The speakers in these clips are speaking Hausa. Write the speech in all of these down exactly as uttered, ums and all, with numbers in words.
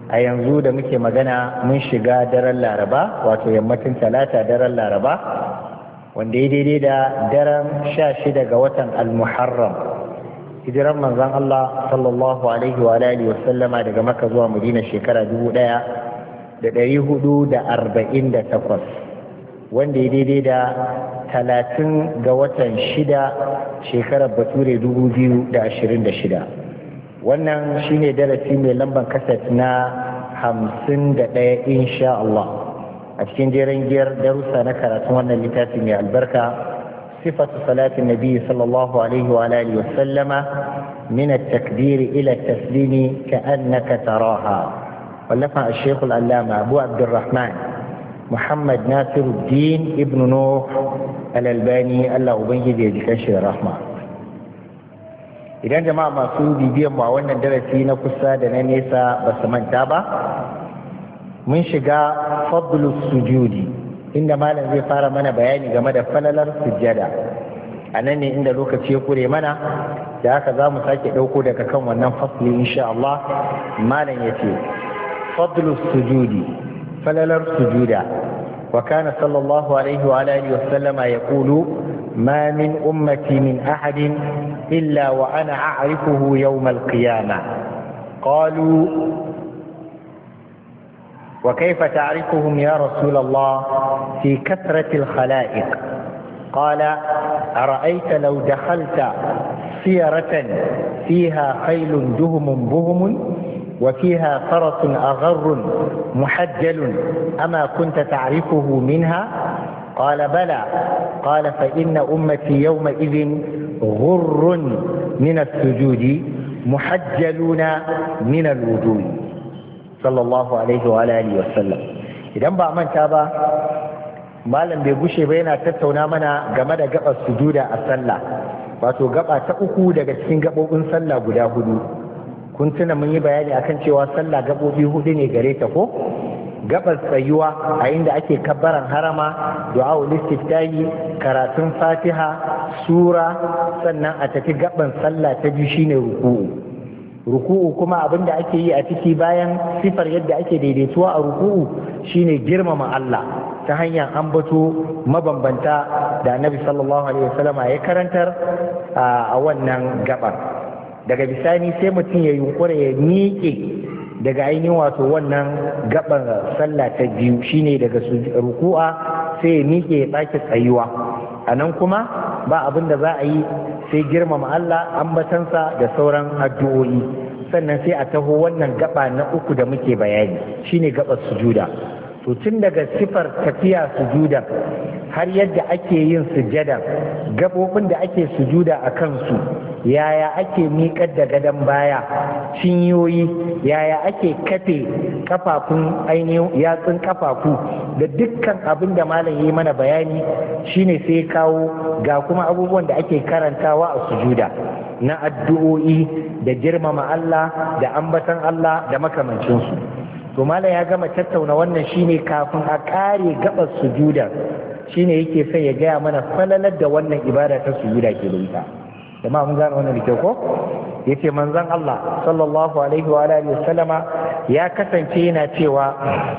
a yanzu da muke magana mun shiga daren laraba wato yammacin talata daren laraba wanda ya daidai da daren sha shida ga watan al-muharram hijiran manzon Allah sallallahu alaihi wa alihi wa sallama daga Makka zuwa Madina shekara dubu ɗaya da ɗari hudu da arba'in da takwas wanda ya daidai da talatin ga watan shida shekarar bature dubu biyu da ashirin da shida. Wannan shine darasi mai lambar kaset na hamsin da ɗaya insha Allah a cikin jerin giyar darussa na karatun wannan littafi mai albarka sifatu salatin nabi sallallahu alaihi wa alihi wa sallama min at-takbir ila at-taslim ka'annaka taraha wallafa al-shaykh al-allama Abu Abdurrahman Muhammad Nasiruddin ibn Nuh al-Albani Allah ubangiji ya jikan shi da rahma. Idan jama'a masu bibiyan mu a wannan darasi na kusa da na nesa ba su manta ba mun shiga fadlus sujudi inda malam zai fara mana bayani game da falalar sujjada a nan ne inda lokaci ya kure mana da haka za mu sake ɗauko daga kan wannan fasli insha Allah. Malam ya ce fadlus sujudi falalar sujuda wa kana sallallahu alaihi wa alihi wa sallama yaqulu ما من أمتي من أحد إلا وأنا أعرفه يوم القيامة قالوا وكيف تعرفهم يا رسول الله في كثرة الخلائق قال أرأيت لو دخلت سيرة فيها خيل دهم بهم وفيها فرس أغر محجل أما كنت تعرفه منها قال بلى قال فإن أمتي يومئذ غر من السجود محجلون من الوجود صلى الله عليه وآله وسلم. idan ba manta ba malam bai gushe ba yana tattauna mana game da gabar sujuda a sallah wato gaba ta uku daga cikin gabobin sallah guda hudu. Kun tuna mun yi bayani akan cewa sallah gabobi hudu ne gare ta ko gabar tsayuwa a inda ake kabbaran harama du'a'ul istiftahi karatun fatiha sura sannan a tafi gaban sallah ta biyu shine ruku'u ruku'u kuma abinda ake yi a ciki bayan sifar yadda ake daidaituwa a ruku'u shine girmama Allah ta hanyar ambato mabambanta da Annabi sallallahu alaihi wasallam ya karantar a wannan gabar. Daga bisani sai mutum ya yunkura ya miƙe daga ainihin wato wannan gaban sallah ta biyu shine daga ruku'a sai ya miƙe ya tsake tsayuwa a nan kuma ba abin da za a yi sai girmama Allah ambatansa da sauran addu'o'i sannan sai a taho wannan gaba na uku da muke bayani shine gabar sujuda. To tun daga sifar tafiya sujuda har yadda ake yin sujada gabobin da ake sujuda a kansu yaya ake miƙar da gadon baya cinyoyi yaya ake kafe kafafun ainihin yatsun kafafu da dukkan abin da malam yi mana bayani shine sai kawo ga kuma abubuwan da ake karantawa a sujuda na addu'o'i da girmama Allah da ambatan Allah da makamancinsu. To malam ya gama tattauna wannan shine kafin a kare gabar sujuda shine yake sai ya gaya mana falalar da wannan ibada ta sujuda ke da ita. Jama'a mun gane wannan da kyau ko? Yace manzon Allah sallallahu alaihi wa alihi wasallama ya kasance yana cewa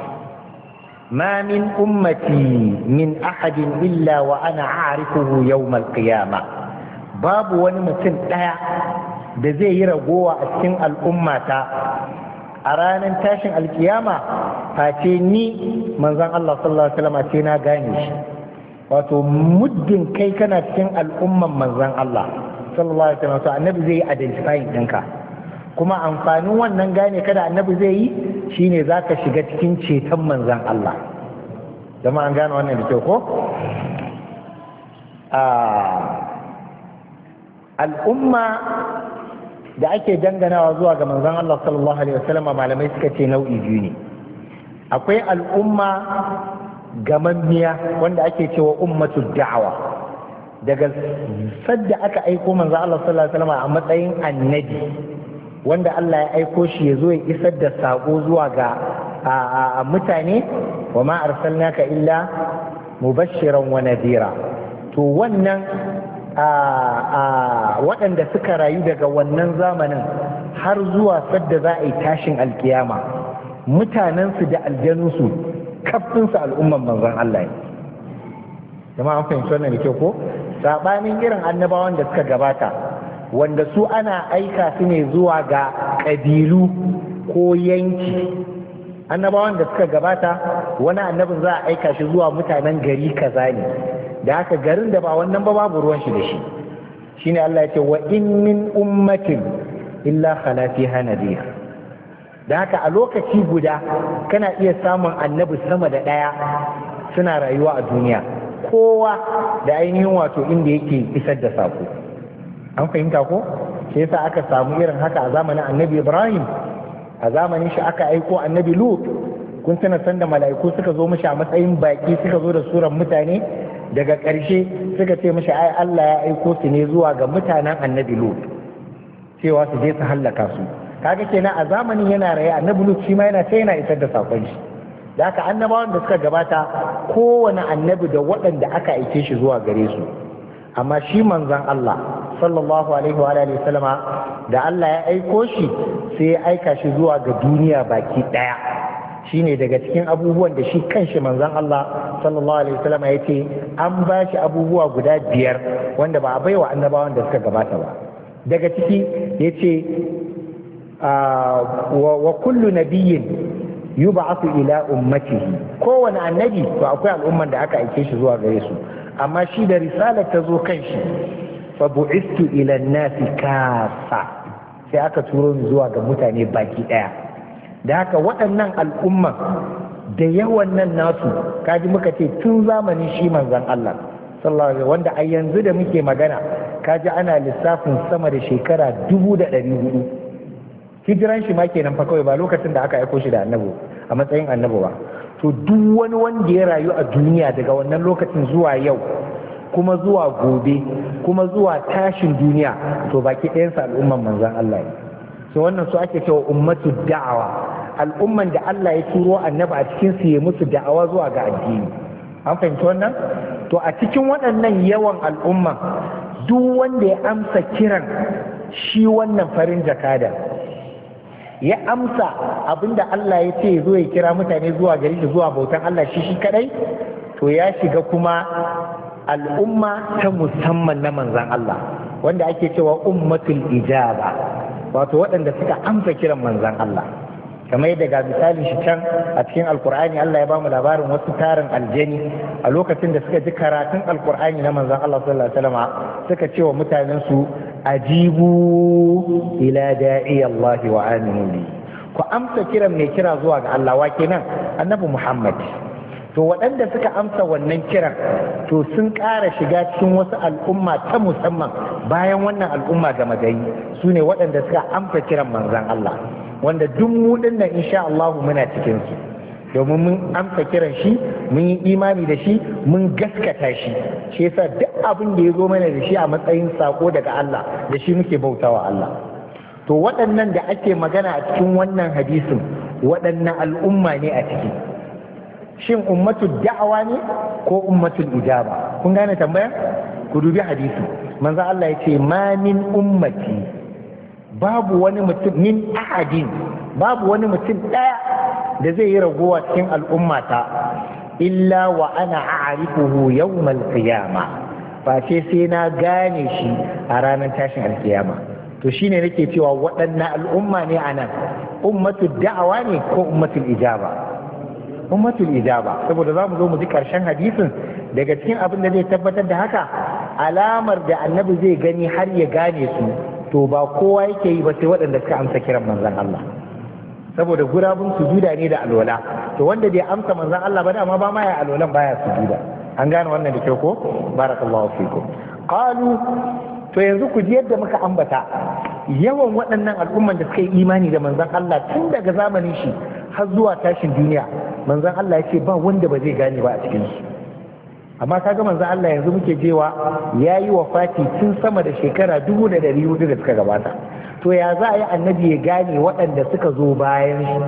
ma min ummati min ahadin illa wa ana a'rifuhu yawm al-qiyamah. Babu wani mutum daya da zai yi ragowa a cikin al'ummata a ranar tashin alkiyama face ni manzon Allah sallallahu alaihi wasallam ce na gane shi. Wato muddin kai kana cikin al'umman manzon Allah sallallahu alaihi wasallam annabi zai yi identifying ɗinka kuma amfanin wannan gane kada annabi zai yi shine zaka shiga cikin ceton manzon Allah. Jama'a an gane wannan da kyau ko? Al'umma da ake danganawa zuwa ga manzon Allah sallallahu alaihi wasallam malamai suka ce nau'i biyu ne. Akwai al'umma gamammiya wanda ake cewa ummatul da'awa, daga sadda aka aiko manzon Allah sallallahu alaihi wasallam a matsayin annabi wanda Allah ya aiko shi ya zo ya isar da sako zuwa ga a mutane, wa ma arsalnaka illa mubashiran wa nadira. To wannan waɗanda suka rayu daga wannan zamanin har zuwa sadda za a yi tashin alkiyama mutanensu da aljanunsu kafinsu al'umman manzon Allah ne. Jama'a an fahimci wannan da kyau ko? Sabanin irin annabawan da suka gabata wanda su ana aika su ne zuwa ga ƙabilu ko yanki. Annabawan da suka gabata wani annabin za a aika shi zuwa mutanen gari kaza ne, da haka garin da ba wannan ba babu ruwan shi da shi. Shine Allah ya ce wa in min ummatin illa khala fiha nadhir. Da haka a lokaci guda kana iya samun annabi sama da ɗaya suna rayuwa a duniya, kowa da ainihin wato inda yake isar da sako. An fahimta ko? Sai yasa aka samu irin haka a zamanin annabi Ibrahim, a zamanin shi aka aiko annabi Lut. Kun tuna sanda mala'iku suka zo mishi a matsayin baki, suka zo da suran mutane, daga ƙarshe suka ce mishi ai Allah ya aiko su ne zuwa ga mutanen annabi Lut cewa su je su hallaka su. Kaga kenan a zamanin yana raye annabi Lut shi ma yana ta yana isar da sakon shi. Da haka annabawan da suka gabata kowane annabi da waɗanda aka aike shi zuwa gare su, amma shi manzon Allah sallallahu alaihi wa alihi wasallama da Allah ya aiko shi sai ya aika shi zuwa ga duniya baki ɗaya. Shine daga cikin abubuwan da shi kanshi manzon Allah sallallahu alaihi wasallama ya ce an ba shi abubuwa guda biyar wanda ba a baiwa annabawan da suka gabata ba. Daga ciki ya ce wa kullu nabiyyin yub'athu ila ummatihi, kowane annabi to akwai al'umman da aka aike shi zuwa gare su, amma shi da risalar ta zo kan shi fa bu'istu ila an-nasi kafa, sai aka turo ni zuwa ga mutane baki daya. Da haka waɗannan al'umman da yawan nan nasu kaji muka ce tun zamanin shi manzon Allah sallallahu alaihi, wanda a yanzu da muke magana kaji ana lissafin sama da shekara dubu da ɗari hudu hijiran shi ma kenan fa kawai, ba lokacin da aka aiko shi da annabi a matsayin annabi ba. To duk wani wanda ya rayu a duniya daga wannan lokacin zuwa yau kuma zuwa gobe kuma zuwa tashin duniya to baki ɗayansa al'umman manzon Allah ne. So wannan su ake cewa ummatu da'awa, al'umman da Allah ya turo annabi a cikin su ya musu da'awa zuwa ga addini. An fahimci wannan? To a cikin waɗannan yawan al'umman duk wanda ya amsa kiran shi wannan farin jakada, ya amsa abinda Allah ya ce zo ya kira mutane zuwa gari shi zuwa bautan Allah shi shi kadai, to ya shiga kuma al'umma ta musamman na manzan Allah wanda ake cewa ummatul ijaba, wato waɗanda suka amsa kiran manzan Allah. Kamar yadda ga misalin shi can a cikin alkur'ani Allah ya bamu labarin wasu tarin aljani a lokacin da suka ji karatun alkur'ani na manzan Allah sallallahu alaihi wasallam suka ce wa mutanen su ajibu ila da'i Allah wa aminu bi, ku amsa kiran mai kira zuwa ga Allah. Wa kenan? Annabi Muhammad. To waɗanda suka amsa wannan kiran to sun ƙara shiga cikin wasu al'umma ta musamman bayan wannan al'umma gama gari, su ne waɗanda suka amsa kiran manzan Allah, wanda duk mu dinnan insha Allah muna cikin su, domin mun amsa kiran shi, mun yi imani da shi, mun gaskata shi. Shi yasa duk abin da ya zo mana da shi a matsayin sako daga Allah da shi muke bautawa Allah. To waɗannan da ake magana a cikin wannan hadisin waɗannan al'umma ne a ciki. Shin ummatul da'awa ne ko ummatul ijaba? Kun gane tambaya? Ku dubi hadisi. Manzo Allah ya ce ma min ummati, babu wani mutum, min ahadin, babu wani mutum ɗaya da zai yi ragowa cikin al'ummata illa wa ana a'rifuhu yawmal qiyama, face sai na gane shi a ranar tashin alkiyama. To shine nake cewa waɗannan al'umma ne anan, ummatul da'awa ne ko ummatul ijaba? Ummatul ijaba, saboda za mu zo mu ji ƙarshen hadisin. Daga cikin abin da zai tabbatar da haka, alamar da annabi zai gani har ya gane su to ba kowa yake yi ba sai waɗanda suka amsa kiran manzon Allah, saboda gurabun sujuda ne da alwala. To wanda bai amsa manzon Allah ba dama ba ma ya alwalan baya sujuda. An gane wannan da kyau ko? Barakallahu fikum. Qalu, to yanzu ku ji yadda muka ambata yawan waɗannan al'umman da suka yi imani da manzon Allah tun daga zamanin shi har zuwa tashin duniya. Manzon Allah ya ce ba wanda ba zai gane ba a cikin su. Amma kaga manzon Allah yanzu muke jewa ya yi wafati tun sama da shekara dubu da ɗari hudu da suka gabata. To ya za a yi annabi ya gane waɗanda suka zo bayan shi?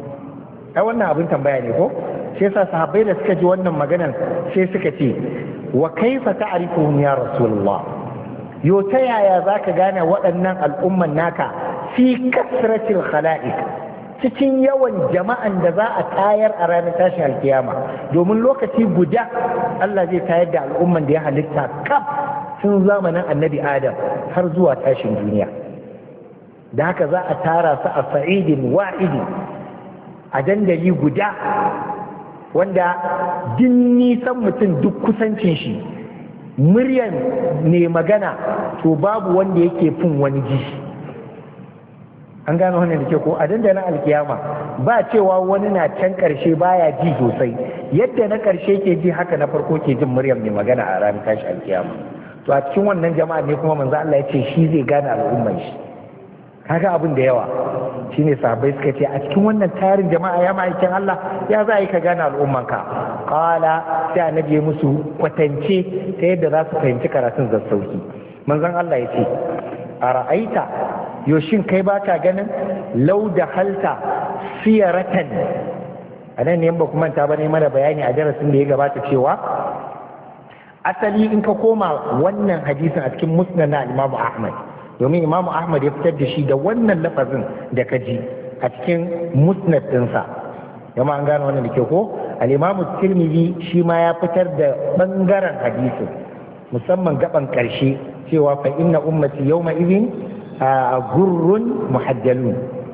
Ai wannan abin tambaya ne ko? Shi yasa sahabbai da suka ji wannan maganar sai suka ce wa kaifa ta'rifuhum ya rasulullah? Yo ta yaya zaka gane waɗannan al'umman naka fi kasratil khala'iq, cikin yawan jama'an da za a tayar a ranar tashin alkiyama, domin lokaci guda Allah zai tayar da al'umman da ya halitta kaf tun zamanin annabi Adam har zuwa tashin duniya. Da haka za a tara su a sa'idin wa'idi, a dandali guda wanda din nisan mutum duk kusancin shi muryan ne magana to babu wanda yake fin wani ji. An gano wannan da ke ko a dandalin alkiyama ba cewa wani na can karshe baya ji sosai, yadda na karshe ke ji haka na farko ke jin muryar mai magana a ranar tashi alkiyama. To a cikin wannan jama'a ne kuma manzo Allah ya ce shi zai gane al'umman shi. Kaga abin da yawa shine sahabbai suka ce a cikin wannan tarin jama'a ya ma'aikin Allah ya za a yi ka gane al'ummanka. Qala sai annabi ya musu kwatance ta yadda za su fahimci karatun da sauki. Manzon Allah ya ce a ra'aita yoshin kai baka ganin lau da halta siyaratan. A nan ne ba kuma ta bane mana bayani a darasin da ya gabata cewa asali in ka koma wannan hadisin a cikin musnad na Imam Ahmad, domin Imam Ahmad ya fitar da shi da wannan lafazin da ka ji a cikin musnad ɗinsa. Yamma an gane wannan da ke ko al-Imam Tirmidhi shi ma ya fitar da bangaren hadisin musamman gaban karshe cewa fa inna ummati yawma idhin gurrun muhajjalun.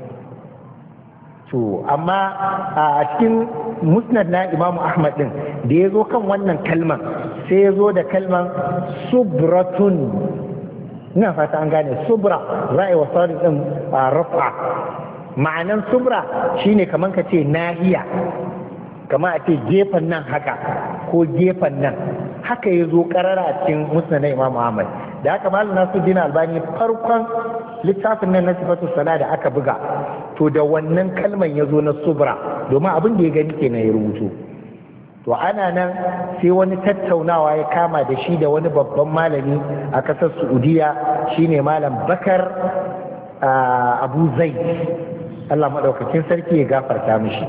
To amma a cikin musnad na Imam Ahmad din da ya zo kan wannan kalman sai ya zo da kalman subratun. Ina fata an gane subra ra'ayi wa sadi din rafa. Ma'anan subra shine kaman ka ce nahiya, kama a ce gefen nan haka ko gefen nan, haka ya zo karara a cikin musnad na Imam Ahmad. Da haka Malam Nasiruddin Albani farkon littafin nan na sifatu sala da aka buga to da wannan kalman ya zo na subra, domin abin da ya gani kenan ya rubuto. To ana nan sai wani tattaunawa ya kama da shi da wani babban malami a ƙasar Saudiya shine Malam Bakar Abu Zaid, Allah maɗaukakin sarki ya gafarta mishi.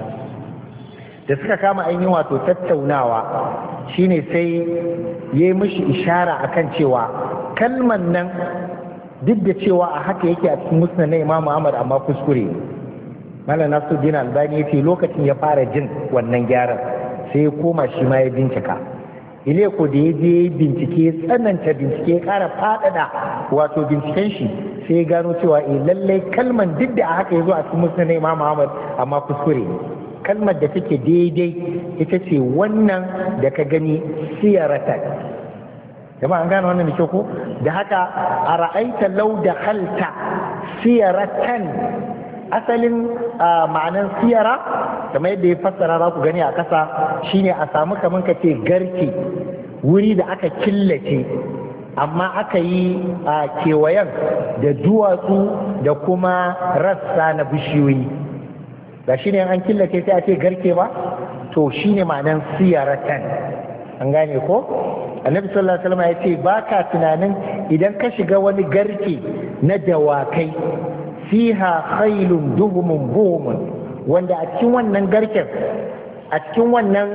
Da suka kama ainihin wato tattaunawa shine sai ya yi mishi ishara akan cewa kalman nan duk da cewa a haka yake a cikin musnad na Imam Ahmad amma kuskure. Malam Nasiruddin Albani yace lokacin ya fara jin wannan gyaran sai ya koma shi ma ya bincika. Ile ko da ya je bincike tsananta bincike ya ƙara faɗaɗa wato binciken shi sai ya gano cewa eh lallai kalman duk da a haka ya zo a cikin musnad na Imam Ahmad amma kuskure ne. Kalmar da take daidai ita ce wannan da ka gani siyaratan. Jama'a an gane wannan da kyau ko? Da haka a ra'aita lau da halta siyaratan, asalin ma'anan siyara kamar yadda ya fassara za ku gani a ƙasa shine a samu kamar ka ce garke, wuri da aka killace amma aka yi a kewayen da duwatsu da kuma rassa na bishiyoyi. Ba shi ne an killace sai a ce garke ba? To shi ne ma'anan siyaratan. An gane ko? Annabi sallallahu alaihi wasallam ya ce ba ka tunanin idan ka shiga wani garke na dawakai fiha khailun duhumun buhumun, wanda a cikin wannan garken a cikin wannan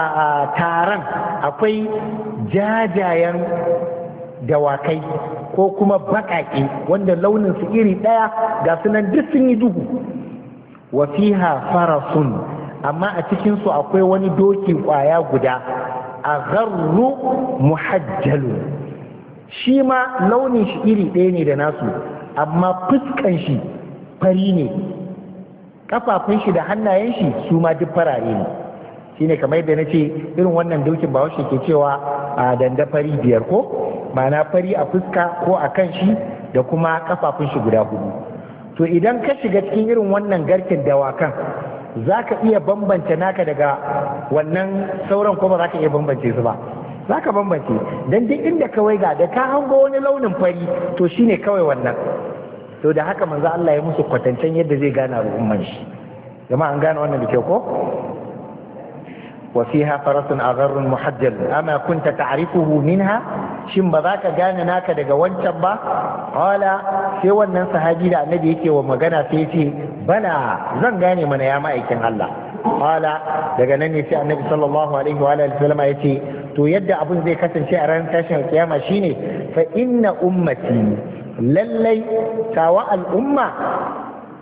taron akwai jajayen dawakai ko kuma baƙaƙe wanda launinsu iri ɗaya ga sunan duk sun yi duhu. Wa fiha farasun, amma a cikinsu akwai wani doki ƙwaya guda a gharru muhajjalu, shi ma launin shi iri ɗaya ne da nasu amma fuskan shi fari ne, kafafun shi da hannayen shi su ma duk farare ne. Shine kamar yadda na ce irin wannan dokin ba washe ke cewa a danda fari biyar ko ma'ana fari a fuska ko a kan shi da kuma kafafun shi guda hudu. To idan ka shiga cikin irin wannan garken dawakan za ka iya bambance naka daga wannan sauran ko ba za ka iya bambance su ba, za ka bambance don duk inda kawai ga da ka hango wani launin fari to shine kawai wannan. To da haka manzo Allah ya musu kwatancen yadda zai gane al'umman shi. Jama'a an gane wannan da kyau ko? Wa fiha farasun agharrun muhajjal ama kunta ta'rifuhu minha, shin ba za ka gane naka daga wancan ba? Qala, sai wannan sahabi da annabi yake wa magana sai ce bala zan gane mana ya ma'aikin Allah. Qala, daga nan ne sai annabi sallallahu alaihi wa alihi wasallam ya ce to yadda abun zai kasance a ranar tashin kiyama shine fa inna ummati, lallai tawa al'umma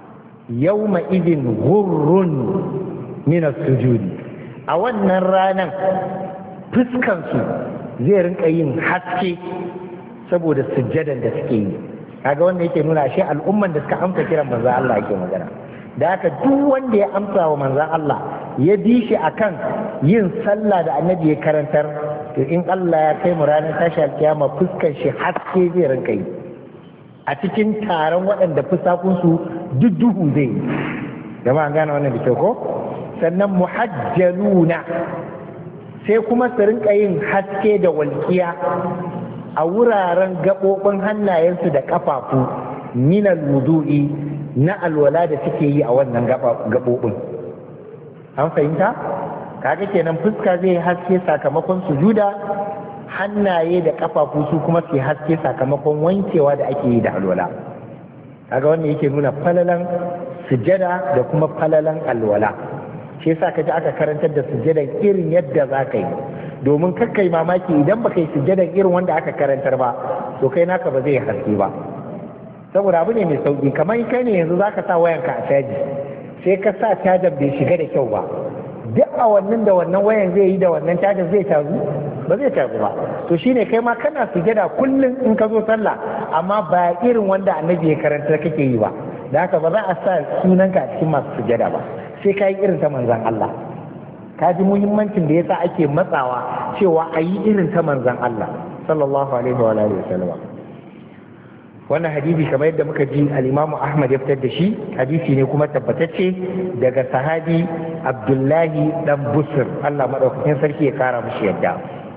yawma idin ghurrun min as-sujudi, a wannan ranan fuskansu zai rinka yin haske saboda sujjadan da suke yi. kaga wanda yake nuna shi al'umman da suka amsa kiran manzo Allah yake magana. Da haka duk wanda ya amsa wa manzo Allah ya bi shi akan yin sallah da annabi ya karantar, to in Allah ya kai mu ranar tashi alkiyama fuskar shi haske zai rinka yi a cikin taron waɗanda fusakunsu duk duhu zai yi. Jama'a gane wannan da kyau ko? Sannan muhajjaluna sai kuma su rinka yin haske da walƙiya a wuraren gaɓoɓin hannayensu da ƙafafu minal wudu'i na alwala da suke yi a wannan gaɓoɓin. An fahimta? Kaga kenan fuska zai haske sakamakon sujuda, hannaye da ƙafafu su kuma su haske sakamakon wankewa da ake yi da alwala. Kaga wannan yake nuna falalan sujada da kuma falalan alwala. Shi yasa kaji aka karantar da sujadan irin yadda za ka yi, domin kakkai mamaki idan baka yi sujadan irin wanda aka karantar ba, to kai naka ba zai haske ba. Saboda abu ne mai sauki, kamar kai ne yanzu za ka sa wayanka a caji, sai ka sa cajar bai shiga da kyau ba, duk a wannan da wannan wayan zai yi da wannan cajar zai tazu ba zai tazu ba. To shine kai ma kana sujada kullum in ka zo sallah, amma ba irin wanda annabi ya karantar kake yi ba. Da haka ba za a sa sunanka a cikin masu sujada ba, sai ka yi irin ta manzan Allah. Ka ji muhimmancin da yasa ake matsawa cewa a yi irin ta manzan Allah sallallahu alaihi wa alihi wasallam. Wannan hadisi kamar yadda muka ji al-Imam Ahmad ya fitar da shi, hadisi ne kuma tabbatacce daga sahabi Abdullahi dan Busr, Allah madaukakin sarki ya kara mishi yadda.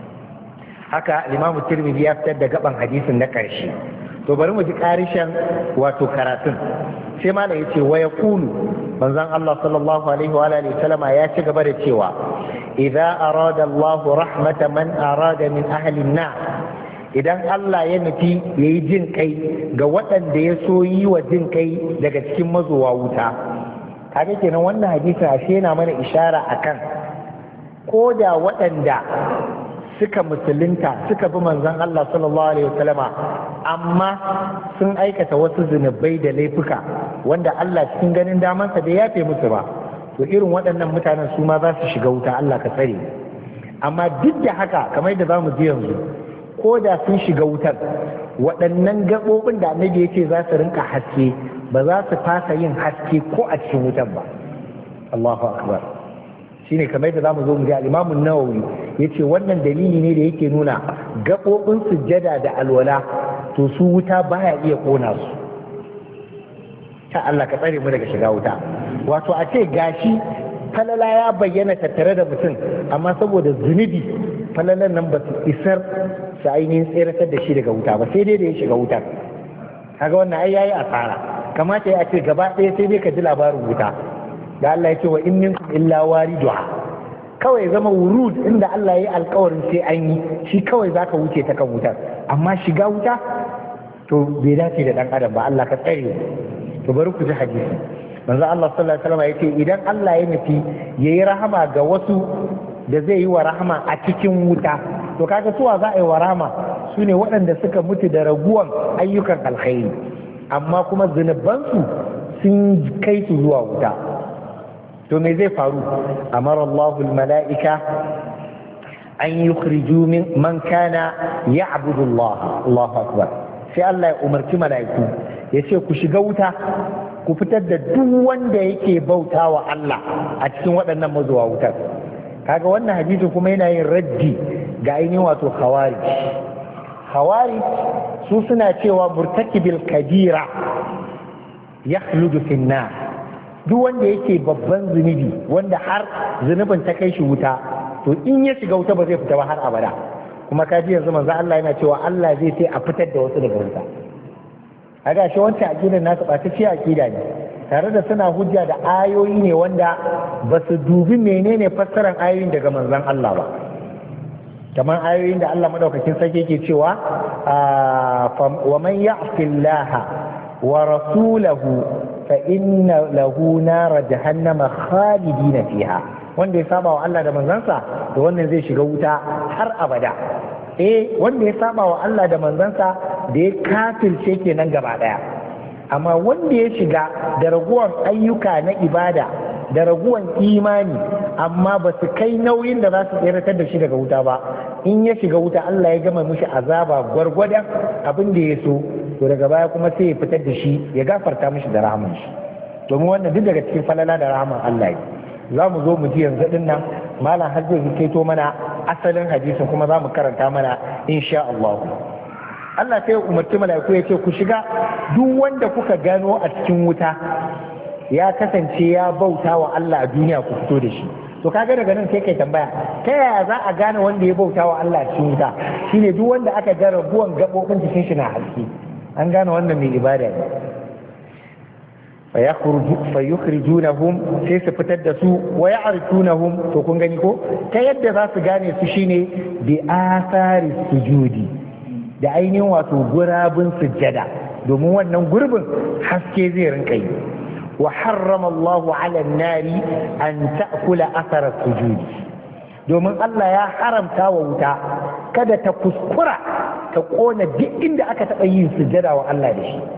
Haka al-Imam Tirmidhi ya fitar da gaban hadisin na karshe. To bari mu ji karishan wato karatun. Sai malam yace wa yaqulu, manzon Allah sallallahu alaihi wa alihi wasallama ya ci gaba da cewa idza arada Allah rahmata man arada min ahli an-nar, idan Allah ya nufi yayi jin kai ga waɗanda ya so yi wa jin kai daga cikin mazuwa wuta. Kaga kenan wannan hadisi ashe yana mana ishara akan ko da waɗanda suka musulunta suka bi manzon Allah sallallahu alaihi wasallama amma sun aikata wasu zunubai da laifuka wanda Allah cikin ganin damansa bai yafe musu ba, to irin waɗannan mutanen su ma za su shiga wuta, Allah ka tsare. Amma duk da haka kamar da zamu ji yanzu, ko da sun shiga wutar, waɗannan gaɓoɓin da annabi yace za su rinka haske ba za su fasa yin haske ko a cikin wutar ba. Allahu akbar. Shine kamar da zamu zo mu ji al-Imam an-Nawawi yace wannan dalili ne da yake nuna gaɓoɓin sujjada da alwala to su wuta baya iya kona su. Ta Allah ka tsare mu daga shiga wuta. Wato a ce gashi falala ya bayyana tattare da mutum, amma saboda zunubi falalan nan ba su isar su ainihin tseratar da shi daga wuta ba, sai dai da ya shiga wutar. Kaga wannan ai yayi asara. Kamata ya ce gaba ɗaya sai dai ka ji labarin wuta. Da Allah ya ce wa in minkum illa wariduha, kawai zama wurud inda Allah ya yi alkawarin sai an yi shi, kawai zaka wuce ta kan wutar. Amma shiga wuta to bai dace da dan adam ba, Allah ka tsare. To bari ku ji hadisi. Manzo Allah sallallahu alaihi wasallam yace idan Allah ya nufi yayi rahama ga wasu da zai yi wa rahama a cikin wuta, to kaga suwa za a yi wa rahama su ne waɗanda suka mutu da raguwan ayyukan alkhairi, amma kuma zunubansu sun kai su zuwa wuta. To me zai faru? Amara Allahu al-mala'ika an yukhriju min man kana ya'budu Allah. Allahu akbar. Sai Allah ya umarci mala'iku ya ce ku shiga wuta, ku fitar da duk wanda yake bautawa Allah a cikin waɗannan mazuwa wutar. Kaga wannan hadisi kuma yana yin raddi ga ainihin wato khawarij. Khawarij su suna cewa murtakibil kabira yakhludu fin nar, duk wanda yake babban zunubi wanda har zunubin ta kai shi wuta, to in ya shiga wuta ba zai fita ba har abada. Kuma kaji yanzu manzo Allah yana cewa Allah zai sai a fitar da wasu daga wuta. Kaga shi wancan aqidar nasu ba ta ce aqida ne, tare da suna hujja da ayoyi ne wanda ba su dubi menene fassarar ayoyin daga manzon Allah ba. Kamar ayoyin da Allah madaukakin sarki yake cewa wa man ya'si Allah wa rasulahu fa inna lahu nar jahannama khalidina fiha, wanda ya saba wa Allah da manzansa to wannan zai shiga wuta har abada. Eh wanda ya saba wa Allah da manzansa da ya kafirce kenan gaba daya. amma wanda ya shiga da raguwan ayyuka na ibada da raguwan imani amma ba su kai nauyin da za su tseratar da shi daga wuta ba, in ya shiga wuta Allah ya gama mishi azaba gwargwadon abin da ya so, to daga baya kuma sai ya fitar da shi ya gafarta mishi da rahaman shi, domin wannan duk daga cikin falala da rahaman Allah za mu zo mu ji yanzu din nan malam har zai kaito mana asalin hadisin kuma za mu karanta mana insha Allah. Allah sai ya umarci mala'iku ya ce ku shiga, duk wanda kuka gano a cikin wuta ya kasance ya bauta wa Allah a duniya ku fito da shi. To kaga daga nan sai kai tambaya, ta yaya za a gane wanda ya bauta wa Allah a cikin wuta? Shine duk wanda aka ga rabuwan gabobin jikin shi na haske, an gane wannan mai ibada ne. fa yukhrijunahum sai su fitar da su wa ya'rifunahum, to kun gani ko ta yadda za su gane su shine bi athari sujudi, da ainihin wato gurabun sujjada, domin wannan gurbin haske zai rinka yi. wa harrama Allahu 'ala an-nari an ta'kula athara sujudi, domin Allah ya haramta wa wuta kada ta kuskura ta kona duk inda aka taɓa yin sujjada wa Allah da shi.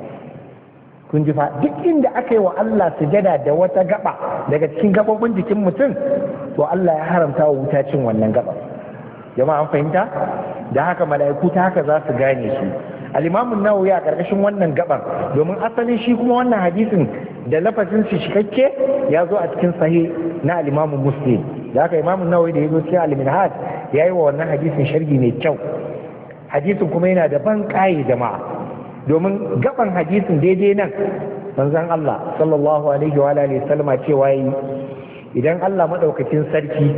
kun ji fa, duk inda aka yi wa Allah sujada da wata gaba daga cikin gabobin jikin mutum, to Allah ya haramta wa wuta cin wannan gaba. Jama'a an fahimta? Da haka mala'iku ta haka za su gane su. Al-Imam an-Nawawi a karkashin wannan gabar, domin asalin shi kuma wannan hadisin da lafazin shi cikakke ya zo a cikin sahih na al-Imam Muslim. Da haka Imam an-Nawawi da ya zo cikin al-Minhaj ya yi wa wannan hadisin sharhi mai kyau. Hadisin kuma yana da ban kai jama'a. Domin gaban hadisin daidai nan manzon Allah sallallahu alaihi wa alihi sallama cewa yi idan Allah madaukakin sarki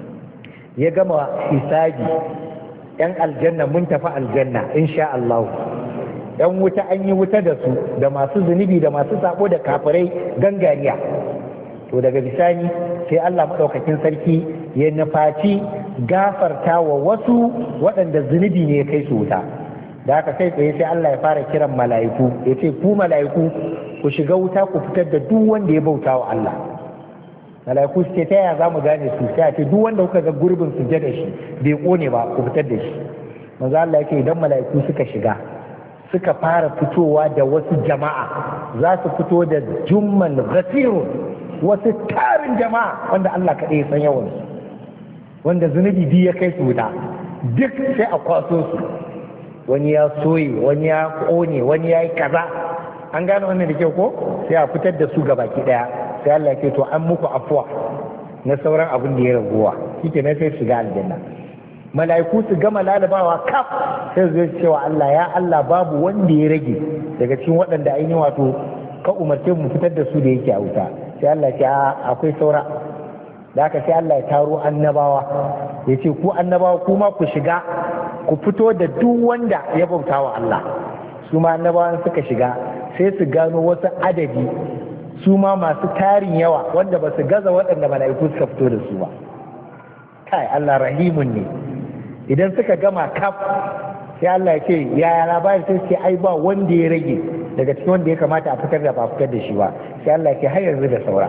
ya gama hisabi, yan aljanna mun tafi aljanna insha Allah, yan wuta an yi wuta da su, da masu zunubi da masu sabo da kafirai gangariya, to daga bisani sai Allah madaukakin sarki ya nufaci gafarta wa wasu waɗanda zunubi ne ya kai su wuta. Da haka kai tsaye sai Allah ya fara kiran mala'iku ya ce ku mala'iku ku shiga wuta ku fitar da duk wanda ya bauta wa Allah. Mala'iku su ce ta yaya za mu gane su? Sai a ce duk wanda kuka ga gurbin su da shi bai kone ba ku fitar da shi. Manzo Allah ya ce idan mala'iku suka shiga suka fara fitowa da wasu jama'a, za su fito da jumman ghafirun, wasu tarin jama'a wanda Allah kaɗai ya san yawansu, wanda zunubi biyu ya kai su wuta, duk sai a kwaso su. Wani ya soye, wani ya kone, wani ya yi kaza, an gane wannan da kyau ko? Sai a fitar da su ga baki daya, sai Allah ya ce to an muku afuwa na sauran abin da ya raguwa, shike ne sai shiga aljanna. Mala'iku su gama lalabawa kaf sai su cewa Allah, ya Allah babu wanda ya rage daga cikin waɗanda ainihin wato ka umarce mu fitar da su da yake a wuta. Sai Allah ya ce akwai saura. Da haka sai Allah ya taro annabawa ya ce ku annabawa kuma ku shiga ku fito da duk wanda ya bauta wa Allah. Su ma annabawan suka shiga sai su gano wasu adadi su ma masu tarin yawa wanda ba su gaza waɗanda mala'iku suka fito da su ba. Kai Allah rahimun ne. Idan suka gama kaf sai Allah ya ce yaya labari, sai ce ai ba wanda ya rage daga cikin wanda ya kamata a fitar da ba fitar da shi ba. Sai Allah ya ce har yanzu da saura.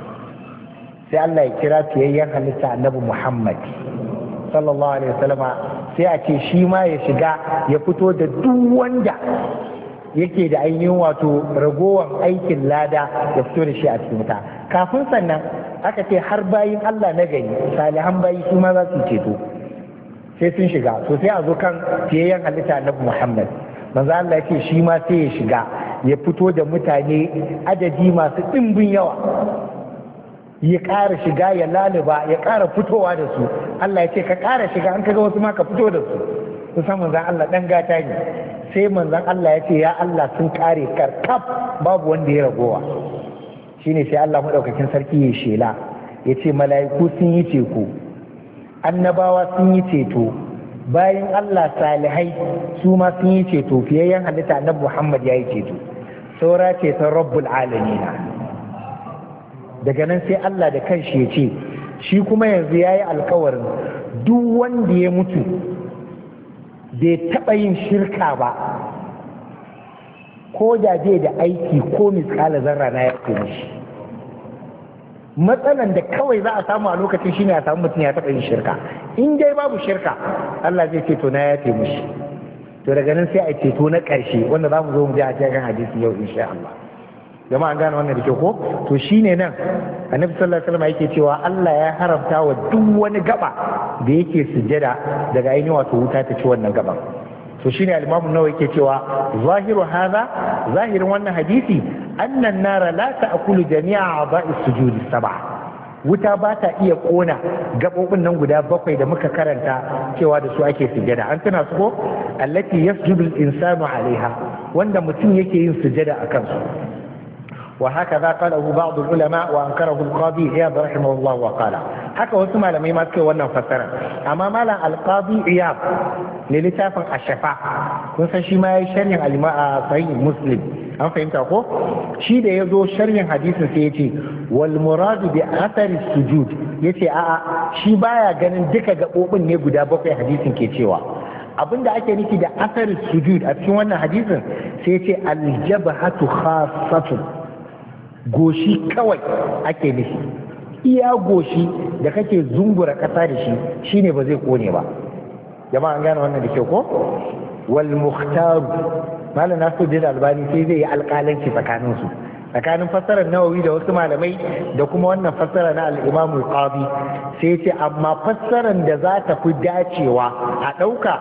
Sai Allah ya kira fiyayyen halitta annabi Muhammad sallallahu alaihi wasallama, sai a ce shi ma ya shiga ya fito da duk wanda yake da ainihin wato ragowar aikin lada ya fito da shi a cikin wuta. Kafin sannan aka ce har bayin Allah na gari salihan bayi su ma za su ceto, sai sun shiga. To sai a zo kan fiyayyen halitta annabi Muhammad, manzo Allah ya ce shi ma sai ya shiga ya fito da mutane adadi masu ɗimbin yawa, ya ƙara shiga ya laluba ya ƙara fitowa da su. Allah ya ce ka ƙara shiga, an kaga wasu ma ka fito da su. Kusan manzan Allah ɗan gata ne. Sai manzan Allah ya ce ya Allah sun ƙare karkaf babu wanda ya ragowa. Shine sai Allah maɗaukakin sarki ya shela ya ce mala'iku sun yi ceto, annabawa sun yi ceto, bayan Allah salihai su ma sun yi ceto, fiyayyen halitta annabi Muhammad ya yi ceto, saura ceton rabbul alamina. Daga nan sai Allah da kanshi ya ce shi kuma yanzu ya yi alkawarin duk wanda ya mutu bai taɓa yin shirka ba, ko da bai da aiki ko miskala zarra na ya ce shi. Matsalan da kawai za a samu a lokacin shine a samu mutum ya taɓa yin shirka. In dai babu shirka Allah zai ce to na ya ce mishi. to daga nan sai a ceto na ƙarshe wanda za mu zo mu ji a cikin hadisi yau insha Allah. Jama'a an gane wannan da ke ko to shine nan annabi sallallahu alaihi wasallam yake cewa Allah ya haramta wa duk wani gaba da yake sujjada daga ainihin wato wuta ta ci wannan gaban. to shine al-Imam an-Nawawi yake cewa zahiru hadha zahirin wannan hadisi annan nara la ta'kulu jami'a a'dha'is sujudi sab'a, wuta ba ta iya kona gabobin nan guda bakwai da muka karanta cewa da su ake sujada. An tuna su ko allati yasjudu al-insanu alaiha, wanda mutum yake yin sujada akan su. وهكذا قاله بعض العلماء وأنكره القاضي عياض رحمه الله وقال haka wasu malamai ma suke wannan fassara, amma malam alqadi iyab ne littafin ashafa kun san shi ma yayi sharhin al-ma'a sahih muslim, an fahimta ko shi da yazo sharhin hadisin sai yace wal muradu bi athari sujud, yace a'a shi baya ganin duka gabobin ne guda bakwai hadisin ke cewa. Abinda ake nufi da athari sujud a cikin wannan hadisin sai yace al-jabhatu khassatu, goshi kawai ake nufi, iya goshi da kake zungura ƙasa da shi shine ba zai kone ba. Jama'a an gane wannan da ke ko wal muhtaru malam Nasiruddin Albani sai zai yi alƙalanci tsakanin su, tsakanin fassarar Nawawi da wasu malamai da kuma wannan fassara na al-Imam al-Qadi, sai ce amma fassarar da za ta fi dacewa a ɗauka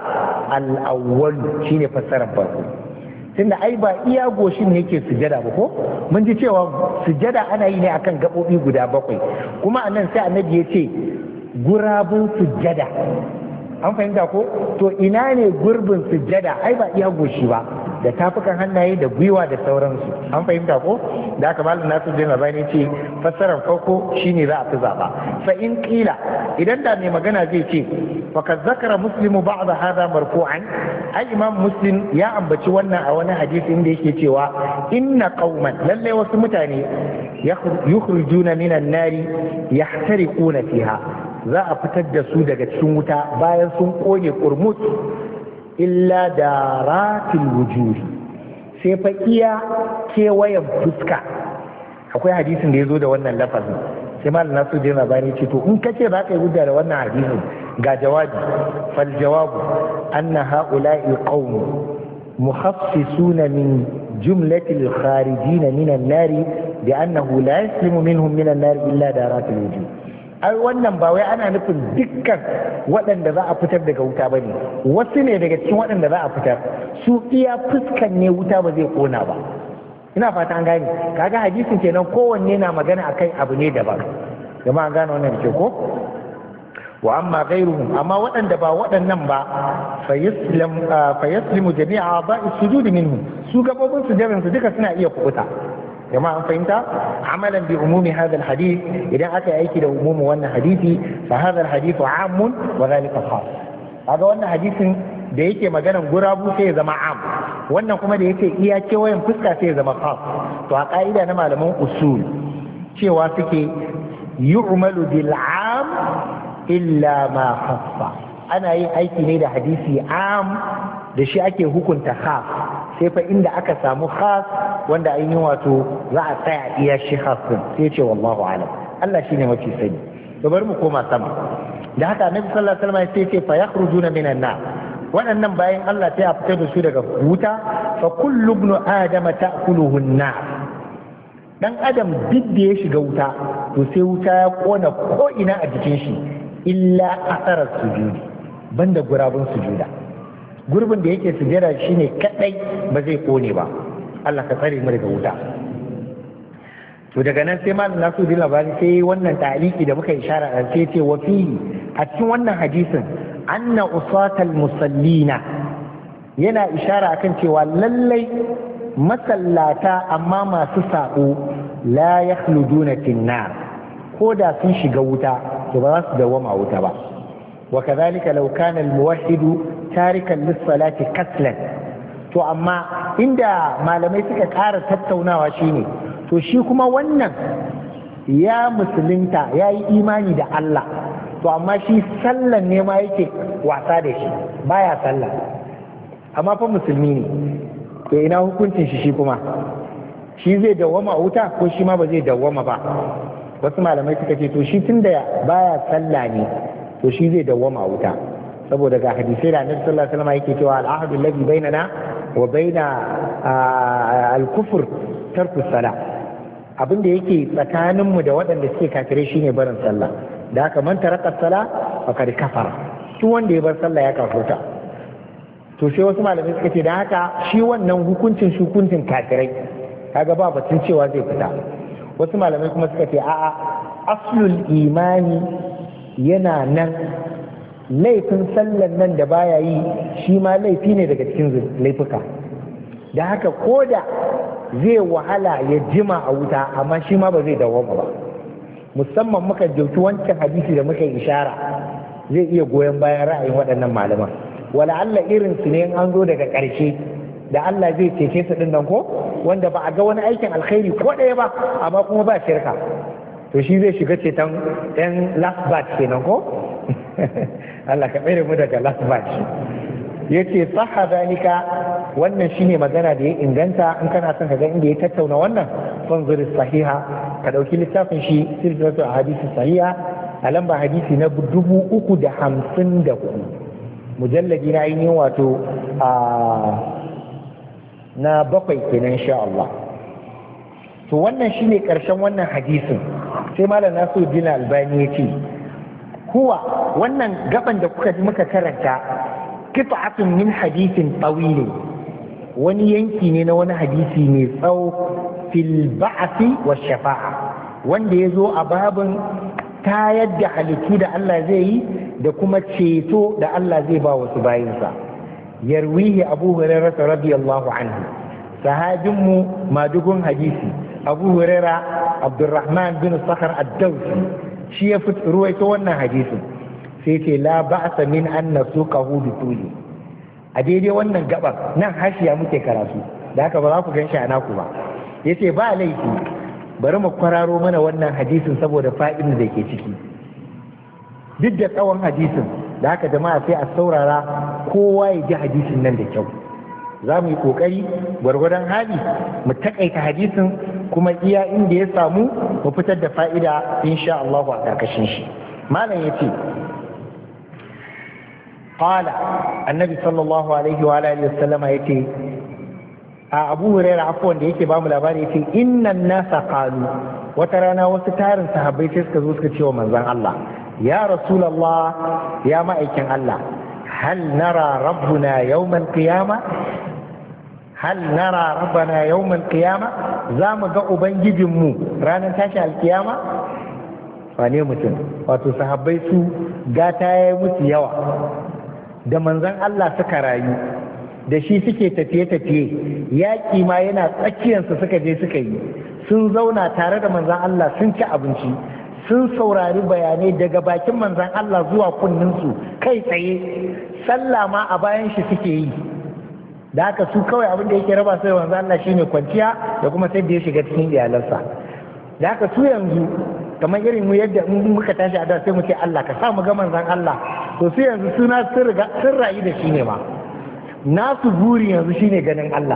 al-awwal shine fassarar farko, tunda ai ba iya goshin ne yake sujada ba ko mun ji cewa sujada ana yi ne akan gabobi guda bakwai, kuma anan sai annabi ya ce gurabun sujada, an fahimta ko to ina ne gurbin sujada? Ai ba iya goshi ba, da tafukan hannaye da gwiwa da sauransu, an fahimta ko da aka malam nasu jin labari ce fassarar farko shine za a fi zaba. Fa in qila idan da mai magana zai ce faqad zakara muslimu ba'd hadha marfu'an, ai imam muslim ya ambaci wannan a wani hadisi inda yake cewa inna qauman lalle wasu mutane yukhrijuna minan nari yahtariquna fiha, za a fitar da su daga cikin wuta bayan sun kone kurmut illa daratil wujudi, sai fa iya kewayen fuska. Akwai hadisin da ya zo da wannan lafazin, sai malam nasu jina bani ce to in kace za ka yi hujja da wannan hadisin ga jawabi, fal jawabu anna haula'i qaum mukhassisuna min jumlatil kharijin min an-nari bi annahu la yaslimu minhum min an-nari illa daratil wujud. ai wannan ba wai ana nufin dukkan waɗanda za a fitar daga wuta ba ne, wasu ne daga cikin waɗanda za a fitar, su iya fuskan ne wuta ba zai kona ba. Ina fata an gane, kaga hadisin kenan kowanne na magana akai abu ne daban. Jama'a an gane wannan ke ko? Wa amma ghairuhum, amma waɗanda ba waɗannan ba fa yaslim fa yaslimu jami'a ba'i sujud minhum, su gabobin sujudin su duka suna iya kubuta. Jama'a an fahimta amalan bi umumi hadha alhadith, idan aka yi aiki da umumin wannan hadisi fa hadha alhadith amun wa dhalika khas. Kaga wannan hadisin da yake maganan gurabu sai ya zama am, wannan kuma da yake iya kewayen fuska sai ya zama khas. To a ka'ida na malaman usul cewa suke yu'malu bil am illa ma khassa, ana yin aiki ne da hadisi am da shi ake hukunta khas, sai fa inda aka samu khas wanda ainihin wato za a tsaya iya shi khas din, sai ce wallahu alam, Allah shine mafi sani. To bari mu koma sama. Da haka Annabi sallallahu alaihi wasallam sai ce fa yakhrujuna minan nar, waɗannan bayan Allah sai a fitar da su daga wuta. Fa kullu ibn adam ta'kuluhu an-nar, dan adam duk da ya shiga wuta to sai wuta ya kona ko ina a jikin shi illa asarar sujudi, banda gurabun sujuda. Gurbin da yake sujada shine kadai ba zai kone ba. Allah ka tsare mu daga wuta. To daga nan sai malam nasu din labari sai wannan ta'aliki da muka ishara a sai ce wa fi a cikin wannan hadisin anna usatal musallina, yana ishara akan cewa lallai masallata amma masu sabo la yakhluduna finnar, ko da sun shiga wuta to ba za su dawama wuta ba. wa kadhalika law kana al-muwahhidu tarikan lis-salati kaslan, to amma inda malamai suka ƙara tattaunawa shine to shi kuma wannan ya musulunta ya yi imani da Allah, to amma shi sallan ne ma yake wasa da shi, baya sallah amma fa musulmi ne, to ina hukuncin shi shi kuma shi zai dawwama a wuta ko shi ma ba zai dawwama ba? Wasu malamai suka ce to shi tunda baya sallah ne to shi zai dawwama a wuta, saboda ga hadisai da annabi sallallahu alaihi wasallam yake cewa al-ahdu alladhi bainana wa baina al-kufr tarku salah, abin da yake tsakaninmu da waɗanda suke kafirai shine barin sallah. Da haka man taraka salah faqad kafara, duk wanda ya bar sallah ya kafirta. To sai wasu malamai suka ce da haka shi wannan hukuncin hukuncin kafirai, kaga ba batun cewa zai fita. Wasu malamai kuma suka ce a'a, aslul imani yana nan, laifin sallan nan da baya yi shi ma laifi ne daga cikin laifuka. Da haka ko da zai wahala ya jima a wuta amma shi ma ba zai dawoma ba. Musamman muka jauki wancan hadisi da muka yi ishara zai iya goyon bayan ra'ayin waɗannan malaman. Wala Allah irin su ne an zo daga ƙarshe da Allah zai cece su ɗin nan ko, wanda ba a ga wani aikin alkhairi ko ɗaya ba amma kuma ba shirka, to shi zai shiga ceton ɗan last batch kenan ko. Allah ka tsere mu daga last batch. Yace sahha zalika, wannan shine magana da ya inganta. In kana son ka ga inda ya tattauna wannan, fanzur sahiha, ka dauki littafin shi silsilatu ahadith sahiha a lamba hadisi na dubu uku da hamsin da hudu, mujalladi na ainihin wato a na bakwai kenan insha Allah. To wannan shine karshen wannan hadisin. Sai malam Nasiruddin Albani yace huwa, wannan gaban da kuka ji muka karanta, qit'atun min hadithin tawil, wani yanki ne na wani hadisi mai tsawo, fil ba'thi wa shafa'a, wanda ya zo a babin tayar da halittu da Allah zai yi da kuma ceto da Allah zai ba wasu bayinsa. Yarwihi Abu Hurairah radiyallahu anhu, sahabinmu madugun hadisi Abu Hurairah Abdurrahman bin Sakhar ad-Dawsi shi ya ruwaito wannan hadisin. Sai ce la ba'sa min an nasuqahu bi tuli, a daidai wannan gabar nan hashiya muke karatu, da haka ba za ku ganshi a naku ba. Yace ba laifi, bari mu kwararo mana wannan hadisin saboda fa'idin da ke ciki. Duk da tsawon hadisin, da haka jama'a sai a saurara kowa ya ji hadisin nan da kyau. Za mu yi kokari gwargwadon hali mu takaita hadisin, kuma iya inda ya samu mu fitar da fa'ida insha Allah a karkashin shi. Malam yace qala annabi sallallahu alaihi wa alihi wasallama yace, a Abu Hurairah afwan da yake bamu labari yace innan nasa qalu, wata rana wasu tarin sahabbai sai suka zo suka ce wa manzon Allah, ya rasulullah, ya ma'aikin Allah, hal nara rabbuna yawmal qiyamah, hal nara rabbana yawmal qiyamah, za mu ga ubangijinmu ranar tashi alkiyama. Wane mutum, wato sahabbai su gata ya yi musu yawa, da manzon Allah suka rayu, da shi suke tafiye-tafiye, yaƙi ma yana tsakiyarsu suka je suka yi, sun zauna tare da manzon Allah sun ci abinci, sun saurari bayanai daga bakin manzon Allah zuwa kunninsu kai tsaye, sallah ma a bayan shi suke yi. Da haka su kawai abin da yake raba sai manzon Allah shine kwanciya da kuma sai da ya shiga cikin iyalansa. Da haka su yanzu kamar irin mu yadda in muka tashi a da sai mu ce Allah ka sa mu ga manzon Allah, to su yanzu suna sun riga sun rayu da shi ne ma, nasu buri yanzu shine ganin Allah.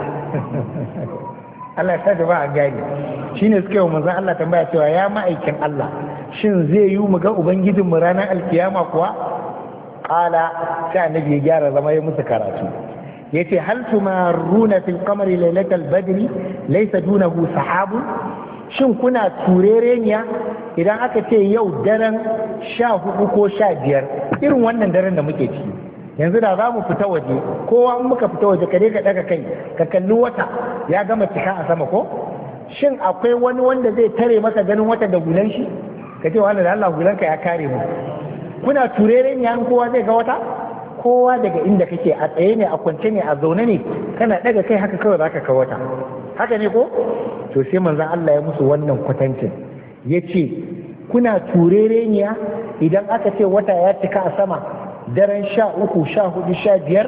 Allah ya da ba a gani, shine suke wa manzon Allah tambaya cewa ya ma'aikin Allah, shin zai yi mu ga ubangijin mu ranar alkiyama kuwa? Qala, sai annabi ya gyara zama ya musu karatu. Yace hal tumaruna fil qamari lailatal badri laysa dunahu sahabun, shin kuna turereniya idan aka ce yau daren sha hudu ko sha biyar, irin wannan daren da muke ciki yanzu, da za mu fita waje, kowa in muka fita waje kare ka daga kai ka kalli wata ya gama cika a sama ko, shin akwai wani wanda zai tare maka ganin wata da hulan shi ka ce wanda da Allah hulanka ya kare mu? Kuna turereniya in kowa zai ga wata? Kowa daga inda kake, a tsaye ne, a kwance ne, a zaune ne, kana daga kai haka kawai zaka ka wata, haka ne ko? To sai manzon Allah ya musu wannan kwatancin, yace kuna turereniya idan aka ce wata ya cika a sama daren sha uku sha hudu sha biyar?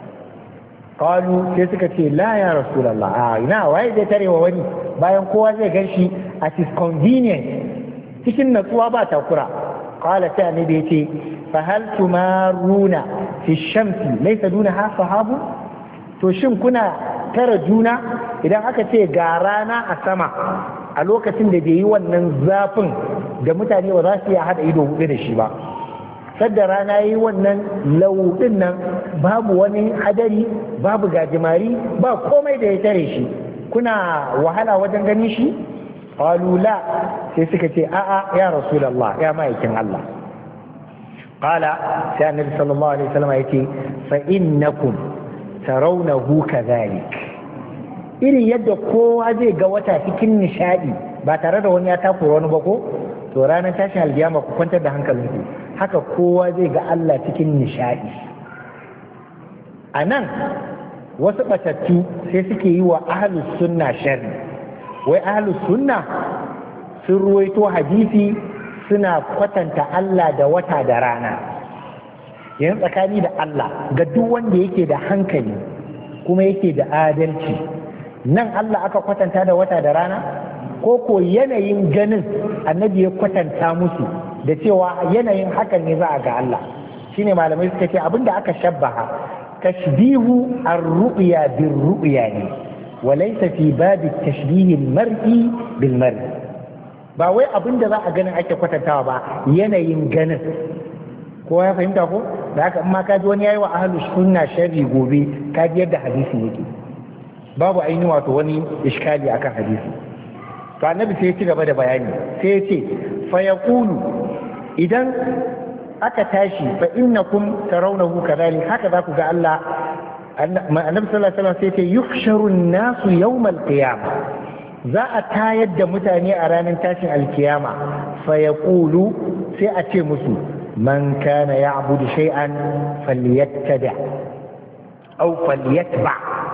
Kalu sai suka ce la ya rasulallah, a ina waye zai tare wa wani bayan kowa zai gan shi at his convenience cikin natsuwa ba takura. Kala sai annabi yace fa hal tumaruna fi shamsi laysa dunaha sahabu, to shin kuna tara juna idan aka ce ga rana a sama a lokacin da bai yi wannan zafin da mutane ba za su iya hada ido hudu da shi ba, sadda rana yi wannan lauɗin nan babu wani hadari babu gajimari ba komai da ya tare shi kuna wahala wajen gani shi qalu la sai suka ce a'a ya rasulullah ya ma'aikin Allah qala sai annabi sallallahu alaihi wasallam yake fa innakum tarawnahu kadhalik irin yadda kowa zai ga wata cikin nishadi ba tare da wani ya takura wani ba ko to ranar tashin alkiyama ku kwantar da hankalinku haka kowa zai ga Allah cikin nishadi a nan wasu batattu sai suke yi wa ahlus sunna sharri wai ahlus sunna sun ruwaito hadisi suna kwatanta Allah da wata da rana yan tsakani da Allah ga duk wanda yake da hankali kuma yake da adalci nan Allah aka kwatanta da wata da rana ko ko yanayin ganin annabi ya kwatanta musu da cewa yanayin hakan ne za a ga Allah shine malamai suka ce abinda aka shabbaha tashbihu ar-ru'ya bir-ru'ya ne wa laysa fi bab at-tashbih al-mar'i bil-mar'i ba wai abinda za a ganin ake kwatantawa ba yanayin ganin ko ya fahimta ko da haka in ma ka ji wani yayi wa ahlus sunna sharri gobe ka ji yadda hadisi yake babu aini wato wani iskali akan hadisi to annabi sai ya ci gaba da bayani sai ya ce fa yaqulu idan aka tashi fa innakum tarawnahu kadhalik haka za ku ga Allah annabi sallallahu alaihi wasallam sai ya ce yuhsharu an-nasu yawm al-qiyamah za a tayar da mutane a ranar tashin alkiyama fa yaqulu sai a ce musu man kana ya'budu shay'an falyattabi aw falyatba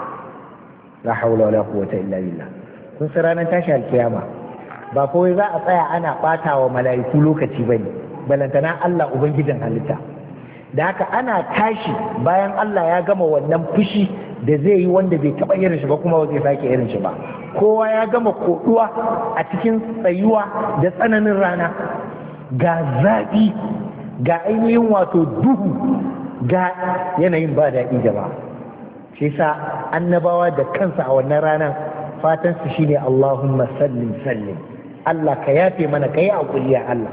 la hawla wala quwwata illa billah kun san ranar tashi alkiyama ba kawai za a tsaya ana ɓata wa mala'iku lokaci ba ne balantana Allah ubangijin halitta da haka ana tashi bayan Allah ya gama wannan fushi da zai yi wanda bai taɓa irin shi ba kuma ba zai sake irin shi ba kowa ya gama koɗuwa a cikin tsayuwa da tsananin rana ga zaɓi ga ainihin wato duhu ga yanayin ba daɗi jama'a shi sa annabawa da kansa a wannan ranar fatan su shine Allahumma sallim sallim Allah ka yafe mana kai hakuri ya Allah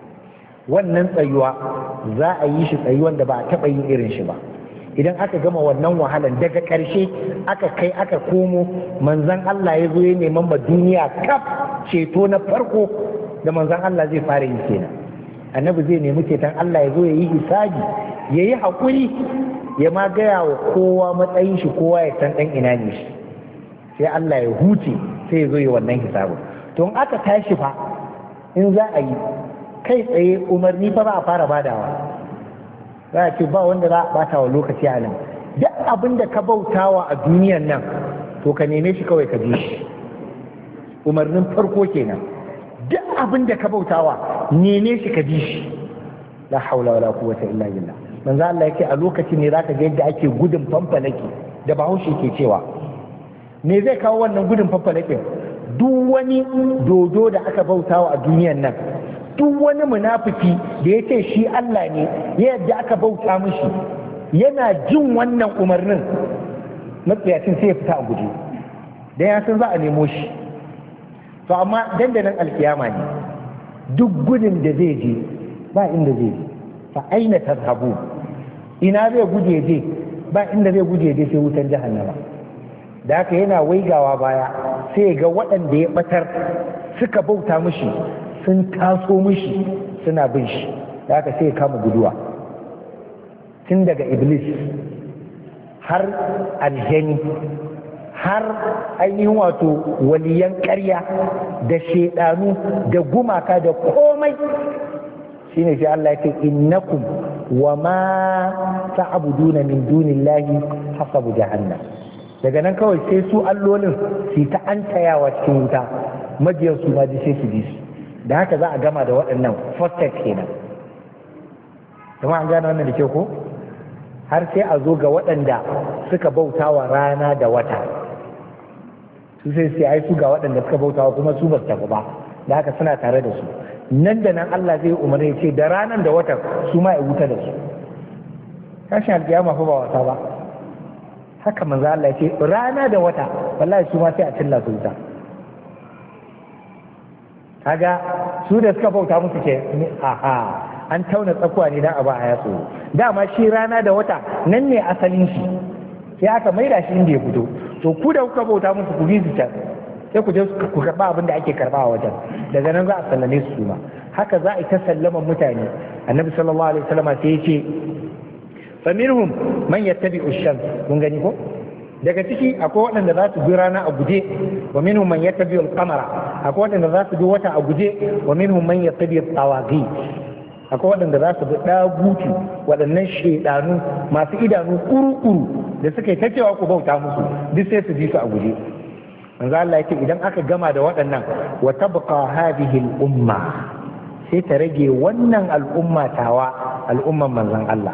wannan tsayuwa za a yi shi tsayuwan da ba a taɓa yin irin shi ba idan aka gama wannan wahalan daga ƙarshe aka kai aka komo manzon Allah ya zo ya neman ma duniya kaf ceto na farko da manzon Allah zai fara yi kenan annabi zai nemi ceton Allah ya zo ya yi hisabi ya yi haƙuri ya ma gaya wa kowa matsayin shi kowa ya san ɗan ina ne shi sai Allah ya huce sai ya zo ya wannan hisabin to in aka tashi fa in za a yi kai tsaye umarni fa za a fara badawa za a ce ba wanda za a bata wa lokaci a nan duk abin da ka bautawa a duniyan nan to ka neme shi kawai ka ji shi umarnin farko kenan duk abin da ka bautawa neme shi ka ji shi la haula wala quwwata illa billah manzo Allah yake a lokacin ne zaka ga yadda ake gudun fanfalaki da Bahaushe ke cewa me zai kawo wannan gudun fanfalakin duk wani dodo da aka bautawa a duniyan nan duk wani munafiki da ya ce shi Allah ne yadda aka bauta mishi yana jin wannan umarnin matsayacin sai ya fita a guje dan ya san za a nemo shi to amma dandanan alkiyama ne duk gudun da zai je ba inda zai je fa aina tadhabu ina zai guje je ba inda zai guje je sai wutar jahannama da haka yana waigawa baya sai ga waɗanda ya batar suka bauta mishi sun taso mishi suna bin shi da haka sai ya kama guduwa tun daga iblis har aljani har ainihin wato waliyan ƙarya da shaidanu da gumaka da komai shine sai Allah ya ce innakum wa ma ta'buduna min dunillahi hasabu jahannam daga nan kawai sai su allolin su ta antayawa cikin wuta majiyar su ma ji sai su ji su da haka za a gama da waɗannan first step kenan kuma an gane wannan da ke ko har sai a zo ga waɗanda suka bauta wa rana da wata su sai sai ai su ga waɗanda suka bauta wa kuma su ba su tafi ba da haka suna tare da su nan da nan Allah zai umarni ce da ranan da watan su ma ya wuta da su tashin alkiyama fa ba wasa ba haka manzo Allah ya ce rana da wata wallahi su ma sai a cilla su wuta kaga su da suka bauta musu ce aha an tauna tsakuwa ne dan a ba ya tsoro. Dama shi rana da wata nan ne asalin shi, sai aka maida shi inda ya fito. To ku da kuka bauta musu ku bi su can, sai ku je ku karba abin da ake karba a wajen, daga nan za a sallame su ma. Haka za a yi ta sallaman mutane. Annabi sallallahu alaihi wasallam sai ya ce fa minhum man yattabi'u ash-shams, kun gani ko? Daga ciki akwai waɗanda za su bi rana a guje, wa minhum man yattabi'u al-qamara, akwai waɗanda za su bi wata a guje, wa minhum man yattabi'u at-tawaghi, akwai waɗanda za su bi dagutu, waɗannan shedanu masu idanu kuru-kuru da suka yi ta cewa ku bauta musu, duk sai su bi su a guje. Manzo Allah yake idan aka gama da waɗannan, wa tabqa hadhihi al-umma, sai ta rage wannan al'umma tawa, al'umman manzon Allah.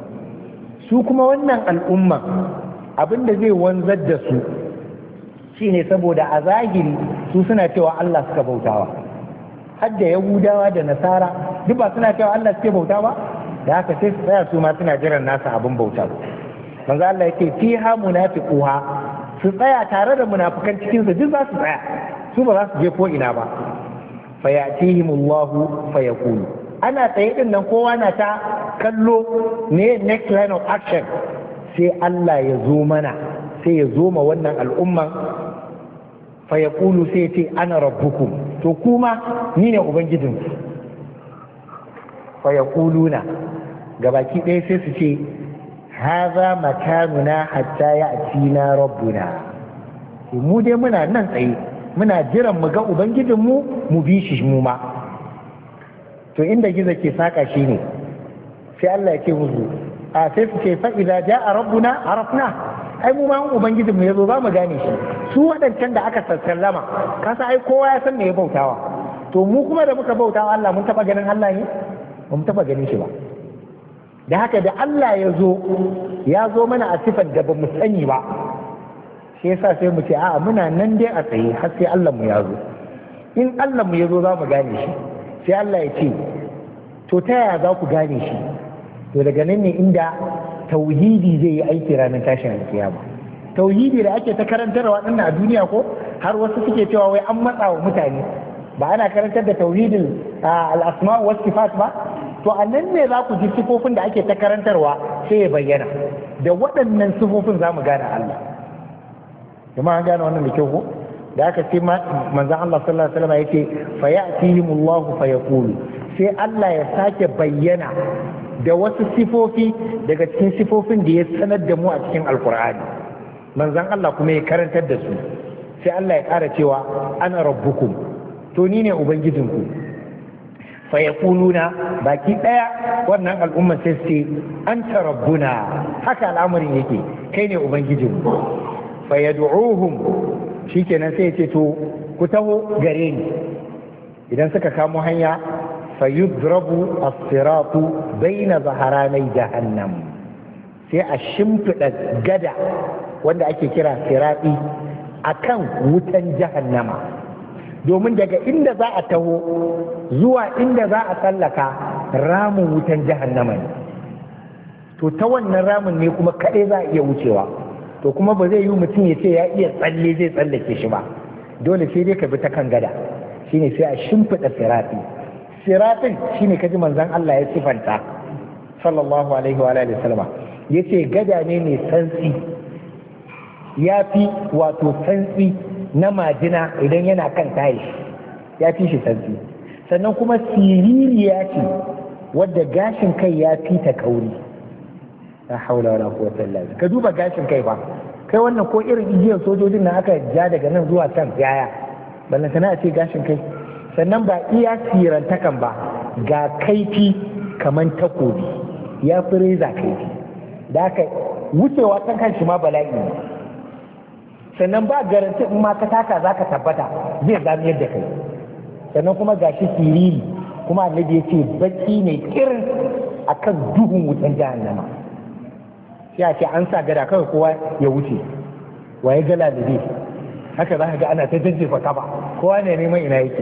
Su kuma wannan al'umma abin da zai wanzar da su shine saboda a zahiri su suna cewa Allah suka bautawa, har da Yahudawa da Nasara duk ba suna cewa Allah suke bauta ba, da haka sai su tsaya su ma suna jiran nasa abin bauta. Manzo Allah yake fiha munafiquha, su tsaya tare da munafikan cikin su duk za su tsaya, su ba za su je ko ina ba. Fa ya'tihimullahu fa yaqulu, ana tsaye din nan kowa na ta kallo ne next line of action, sai Allah ya zo mana, sai ya zo ma wannan al'umman, fa ya ƙulu sai ce ana rabbukum, to kuma ni ne ubangijinku. Fa ya ƙulu na gabaki ɗaya sai su ce haza makanuna hatta ya na rabbuna, mu dai muna nan tsaye muna jiran mu ga ubangijinmu mu bi shi mu ma. To inda gizo ke saka shi ne sai Allah ya ce musu a sai su ce fa'iza ja a rabbuna arafna, ai mu ma ubangijin mu yazo za mu gane shi. Su waɗancan da aka sassallama kasa ai kowa ya san me ya bautawa, to mu kuma da muka bautawa Allah mun taɓa ganin Allah ne? Ba mu taɓa ganin shi ba. Da haka da Allah ya zo ya zo mana a sifar da ba mu sani ba, shi yasa sai mu ce a'a muna nan dai a tsaye har sai Allah mu ya zo. In Allah mu ya zo za mu gane shi. Sai Allah ya ce to ta yaya za ku gane shi? To daga nan ne inda tauhidi zai yi aiki ranar tashin alkiyama. Tauhidi da ake ta karantarwa waɗannan a duniya ko har wasu suke cewa wai an matsa wa mutane, ba ana karantar da tauhidin al-asma wa sifat ba? To a nan ne za ku ji sifofin da ake ta karantarwa sai ya bayyana, da waɗannan sifofin za mu gane Allah. Jama'a an gane wannan da kyau ko? Da aka ce manzon Allah sallallahu alaihi wasallam yake fa ya'tihimullahu fa yaqulu, sai Allah ya sake bayyana da wasu sifofi daga cikin sifofin da ya sanar da mu a cikin alkur'ani, manzon Allah kuma ya karantar da su. Sai Allah ya ƙara cewa ana rabbukum, to ni ne ubangijinku. Fa yaquluna, baki daya wannan al'umma sai su ce anta rabbuna, haka al'amarin yake, kai ne ubangijinmu. Fa yad'uhum, shikenan sai ya ce to ku taho gare ni. Idan suka kamo hanya fayudrabu as-siratu baina zaharanai jahannam, sai a shimfiɗa gada wanda ake kira sirati akan wutan jahannama, domin daga inda za a taho zuwa inda za a tsallaka ramin wutan jahannama ne. To ta wannan ramin ne kuma kaɗai za a iya wucewa, to kuma ba zai yi mutum ya ce ya iya tsalle zai tsallake shi ba, dole sai dai ka bi ta kan gada, shine sai a shimfiɗa sirati. Siratin shine kaji manzon Allah ya sifanta sallallahu alaihi wa alihi wasallam, yace gada ne mai santsi, ya fi wato santsi na majina idan yana kan tayi, ya fi shi santsi. Sannan kuma siririya ce wadda gashin kai ya fi ta kauri. La haula wala quwwata illa billah. Ka duba gashin kai ba, kai wannan ko irin igiyar sojojin na aka ja daga nan zuwa can yaya, ballantana a ce gashin kai. Sannan ba iya sirantakan ba, ga kaifi kaman takobi, ya fi reza kaifi, da aka wucewa kan kanshi ma bala'i ne. Sannan ba garanti in ma ka taka za ka tabbata zai zamiyar da kai. Sannan kuma gashi siriri, kuma annabi ya ce baki ne kirin akan duhun wutan jahannama. Sai a ce an sa gada kawai kowa ya wuce, waye gala da zai haka za ka ga ana ta jajjefa kafa, kowa ne neman ina yake.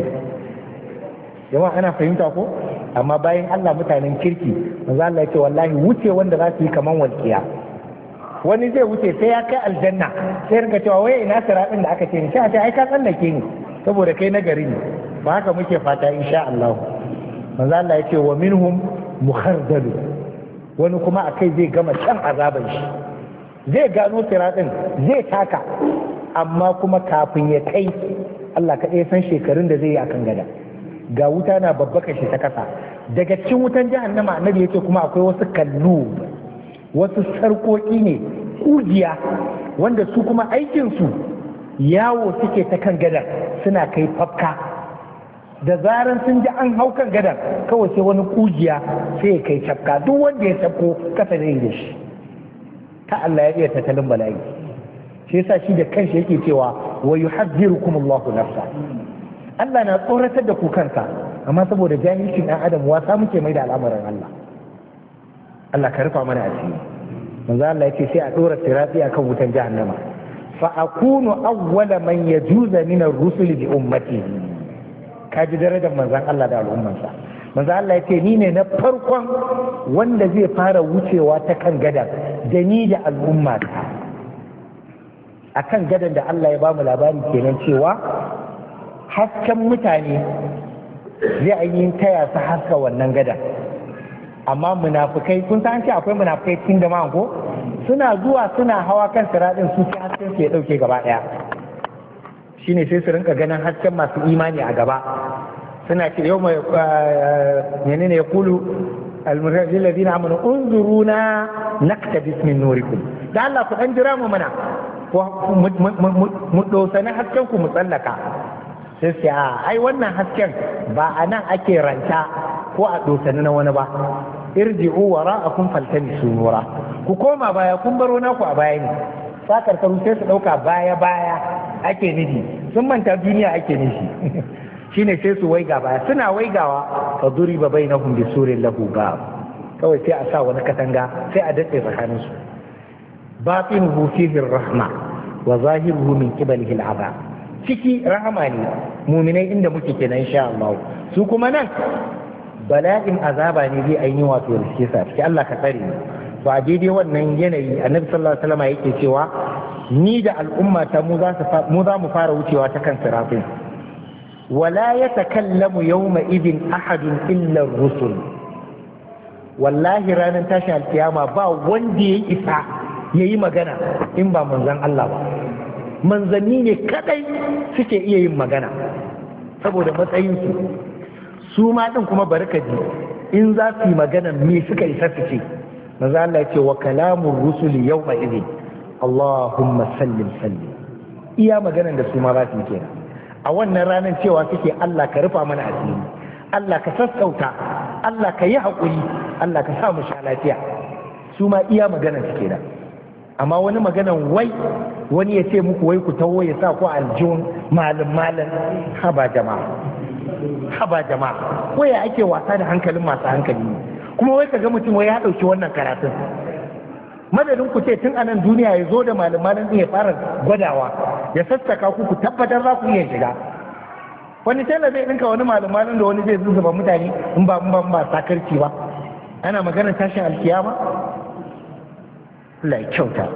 Jama'a ana fahimta ko? Amma bayan Allah mutanen kirki, manzo Allah ya ce wallahi wuce wanda za su yi kaman walƙiya. Wani zai wuce sai ya kai aljanna, sai rinka cewa waye ina siratin da aka ce ni, sai a ce ai ka tsallake ni saboda kai na gari ne. Ba haka muke fata insha Allah. manzo Allah ya ce wa minhum mukhardalu, wani kuma akai zai gama can azaban shi, zai gano siratin zai taka, amma kuma kafin ya kai Allah kaɗai san shekarun da zai yi akan gada, ga wuta na babbaka shi ta kasa. Daga cikin wutan jahannama annabi ya ce kuma akwai wasu kallu, wasu sarƙoƙi ne kujiya, wanda su kuma aikinsu yawo suke ta kan gadar suna kai fafka. Da zaran sun ji an hau kan gadar kawai sai wani kujiya sai ya kai cafka, duk wanda ya cafko kasa zai da shi. Ta Allah ya iya tattalin bala'i, shi yasa shi da kanshi yake cewa wa yuhadhdhirukum Allahu nafsa. Allah na tsoratar da ku kansa, amma saboda jahilcin ɗan adam wasa muke mai da al'amarin Allah. Allah ka rufa mana asiri. Manzo Allah yace sai a dora sirati akan wutan jahannama, fa akunu awwala man yajuza min ar-rusuli bi ummati. Kaji darajar manzon Allah da al'ummansa. Manzo Allah yace ni ne na farkon wanda zai fara wucewa ta kan gadan da ni da al'ummata. Akan gadan da Allah ya bamu labari kenan cewa hasken mutane zai ainihin taya su haska wannan gada, amma munafukai kun san ce akwai munafukai cikin jama'an ko suna zuwa suna hawa kan siratin su sai hasken su ya dauke gaba daya, shine sai su rinka ganin hasken masu imani a gaba, suna ce yau mai menene ya kulu almurajil ladina amanu unzuruna naktabis min nurikum, da Allah ku dan jira mu mana mu dosani hasken ku mu tsallaka. Sai sai a ai wannan hasken ba a nan ake ranta ko a dosani na wani ba, irji'u wara'akum faltamisu nura, ku koma baya kun baro naku a baya ne. Sakar karu sai su dauka baya baya ake nufi, sun manta duniya ake nufi. Shine sai su waiga baya, suna waigawa fa duriba bainahum bisurin lahu bab, kawai sai a sa wani katanga sai a dace tsakanin su. Batinuhu fihi rahma wa zahiruhu min qibalihi al'azab, ciki rahama ne muminai inda muke kenan insha Allah, su kuma nan bala'in azaba ne zai ainihi wato da suke sa ciki. Allah ka tsare ni. To a daidai wannan yanayi annabi sallallahu alaihi wasallam yake cewa ni da al'umma ta mu za mu za mu fara wucewa ta kan siratin, wala yatakallamu yawma idin ahadun illa ar-rusul. Wallahi ranar tashin alkiyama ba wanda ya isa yayi magana in ba manzon Allah ba. Manzanni ne kadai suke iya yin magana saboda matsayinsu, su ma din kuma barkaji in za su yi magana me suka isa su ce. Manzo Allah ya ce wa kalamur rusuli yawma idin Allahumma sallim sallim, iya maganan da su ma za su yi kenan a wannan ranar, cewa suke Allah ka rufa mana asiri, Allah ka sassauta, Allah ka yi haƙuri, Allah ka sa mu sha lafiya. Su ma iya maganan su kenan. Amma wani maganan wai wani ya ce muku wai ku taho ya sa ku aljihun malin malin, haba jama'a haba jama'a waya ake wasa da hankalin masu hankali ne, kuma wai ka ga mutum wai ya ɗauki wannan karatun madadin ku ce tun anan duniya ya zo da malin malin ɗin ya fara gwadawa ya sassaka ku ku tabbatar za ku iya shiga. Wani tela zai ɗinka wani malin malin da wani zai zuzzuba mutane in ba in ba ba sakarci ba. Ana maganar tashin alkiyama, Allah ya kyauta.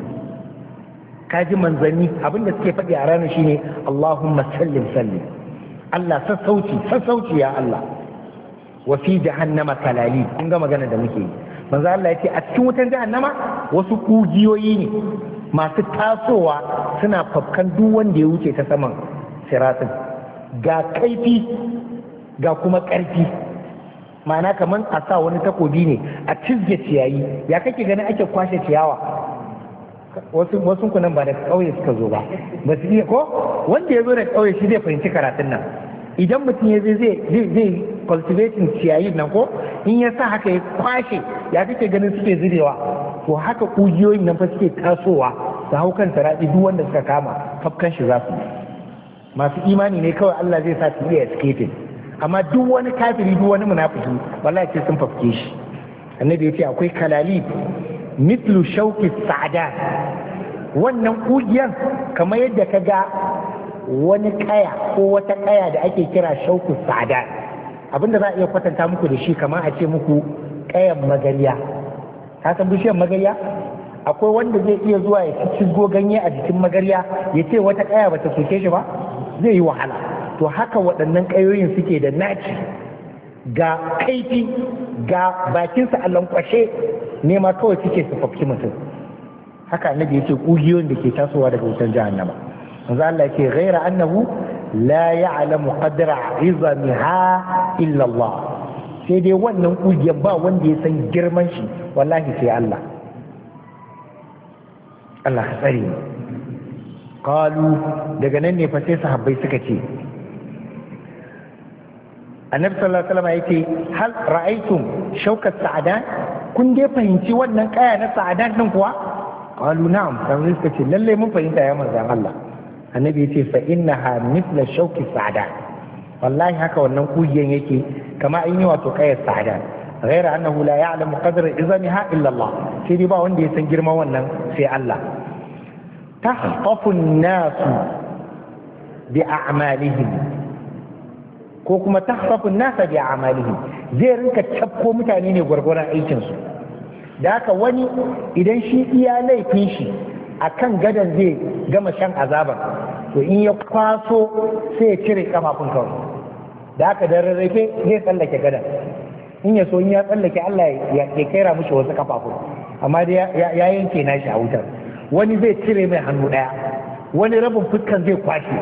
Kaji manzanni abinda suke faɗi a ranar shine Allahumma sallim sallim, Allah sassauci sassauci ya Allah. Wa fi jahannama kalali, kun ga magana da muke yi. Manzo Allah ya ce a cikin wutan jahannama wasu kugiyoyi ne masu tasowa suna fafkan duk wanda ya wuce ta saman siratin, ga kaifi ga kuma ƙarfi. Ma'ana kamar a sa wani takobi ne a cizge ciyayi, ya kake ganin ake kwashe ciyawa. Wasu wasu kunan ba da ƙauye suka zo ba, ba su iya ko wanda ya zo da ƙauye shi zai fahimci karatun nan. Idan mutum ya zai zai zai cultivating ciyayin nan ko in ya sa haka ya kwashe, ya kake ganin suke zurewa. To haka ƙugiyoyin nan fa suke tasowa su hau kan saraɗi, duk wanda suka kama kafkan shi za su yi. Masu imani ne kawai Allah zai sa su iya escaping, amma duk wani kafiri duk wani munafiki wallahi ce sun fafke shi. Annabi ya ce akwai kalali mitlu shauki sa'ada, wannan kugiyan kamar yadda ka ga wani kaya ko wata kaya da ake kira shauku sa'ada, abinda za a iya kwatanta muku da shi kamar a ce muku kayan magariya. Ka san bishiyar magariya? Akwai wanda zai iya zuwa ya cizgo ganye a jikin magariya ya ce wata kaya bata soke shi ba, zai yi wahala. To haka waɗannan ƙayoyin suke da naci, ga kaifi ga bakinsa a lankwashe ne ma kawai suke su fafki mutum. Haka annabi yake kugiyoyin da ke tasowa daga wutar jahannama. manzo Allah yake ghaira annahu la ya'lamu qadra 'izamiha illa Allah, sai dai wannan kugiyar ba wanda ya san girman shi wallahi sai Allah. Allah ka tsare ni. Qalu, daga nan ne fa sai sahabbai suka ce, annabi sallallahu alaihi wasallam yake hal ra'aytum shaukat sa'adan, kun dai fahimci wannan kaya na sa'adan din kuwa? Qalu na'am, sai suka ce lalle mun fahimta ya manzon Allah. Annabi yace fa innaha mithla shauki sa'adan, wallahi haka wannan kugiyan yake kama an yi wato kayar sa'adan, ghaira annahu la ya'lamu qadra izamiha illa Allah, sai dai ba wanda ya san girman wannan sai Allah. tahtafu an-nasu bi a'malihim, ko kuma tahtafu an-nasa bi a'malihim, zai rinka cafko mutane ne gwargwaron aikin su. Da haka wani idan shi iya laifin shi akan gadan zai gama shan azaban, to in ya kwaso sai ya cire kafafun kawai, da haka da rarrafe zai tsallake gadan, in ya so in ya tsallake Allah ya kaira mushi wasu kafafun, amma dai ya yanke nashi a wutar. Wani zai cire mai hannu daya, wani rabin fuskan zai kwashe.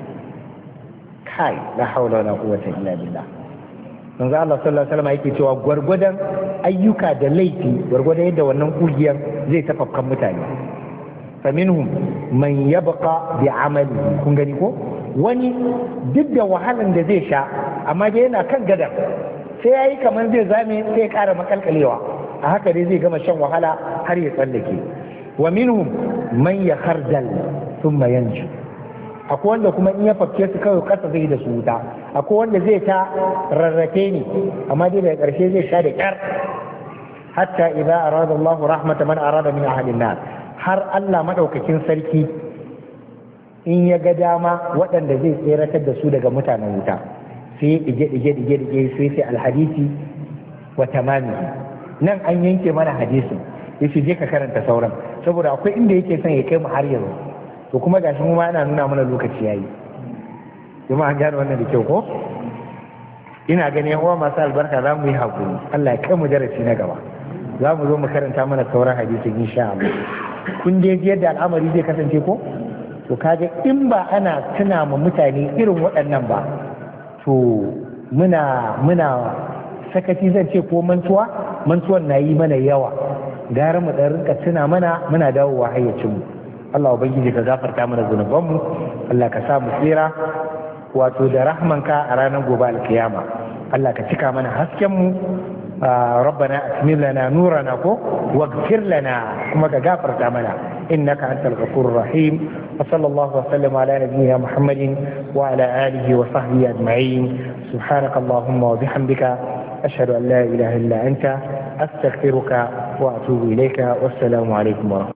Kai, la haula wala quwwata illa billah. manzo Allah sallallahu alaihi wasallam yake cewa gwargwadon ayyuka da laifi gwargwadon yadda wannan kugiyar zai tafafkan mutane. faminhum man yabqa bi amali, kun gani ko, wani duk da wahalan da zai sha amma dai yana kan gada, sai yayi kamar zai zame sai ya ƙara makalkalewa, a haka dai zai gama shan wahala har ya tsallake. wa minhum man yakhardal thumma yanju, akwai wanda kuma in ya fafke su kawai kasa zai da su wuta, akwai wanda zai ta rarrake ne amma dai daga ƙarshe zai sha da ƙyar. hatta idza arada Allah rahmata man arada min ahli nar, har Allah madaukakin sarki in ya ga dama waɗanda zai tseratar da su daga mutanen wuta, sai dige dige dige dige sai sai alhadisi wa tamami. Nan an yanke mana hadisin, yace je ka karanta sauran, saboda akwai inda yake son ya kai mu har yanzu, to kuma gashi mu ma ana nuna mana lokaci yayi. Kuma an gane wannan da kyau ko? Ina ganin uwa masu albarka za mu yi hakuri, Allah ya kai mu darasi na gaba, za mu zo mu karanta mana sauran hadisin insha Allah. Kun dai ji yadda al'amari zai kasance ko? To kaga in ba ana tuna ma mutane irin waɗannan ba, to muna muna sakaci zan ce ko mantuwa, mantuwan na yi mana yawa, gara mu ɗan rinka tuna mana muna dawowa hayyacinmu. Allah ubangiji ka gafarta mana zunubanmu, Allah ka sa mu tsira wato da rahmanka a ranar gobe alkiyama. Allah ka cika mana haskenmu, rabbana atmim lana nurana ko waghfir lana, kuma ka gafarta mana, innaka antal ghafurur rahim. wa sallallahu wa sallam ala nabiyyina muhammadin wa ala alihi wa sahbihi ajma'in. subhanaka allahumma wa bihamdika ashhadu an la ilaha illa anta astaghfiruka wa atubu ilayka. wassalamu alaikum wa rahmatullahi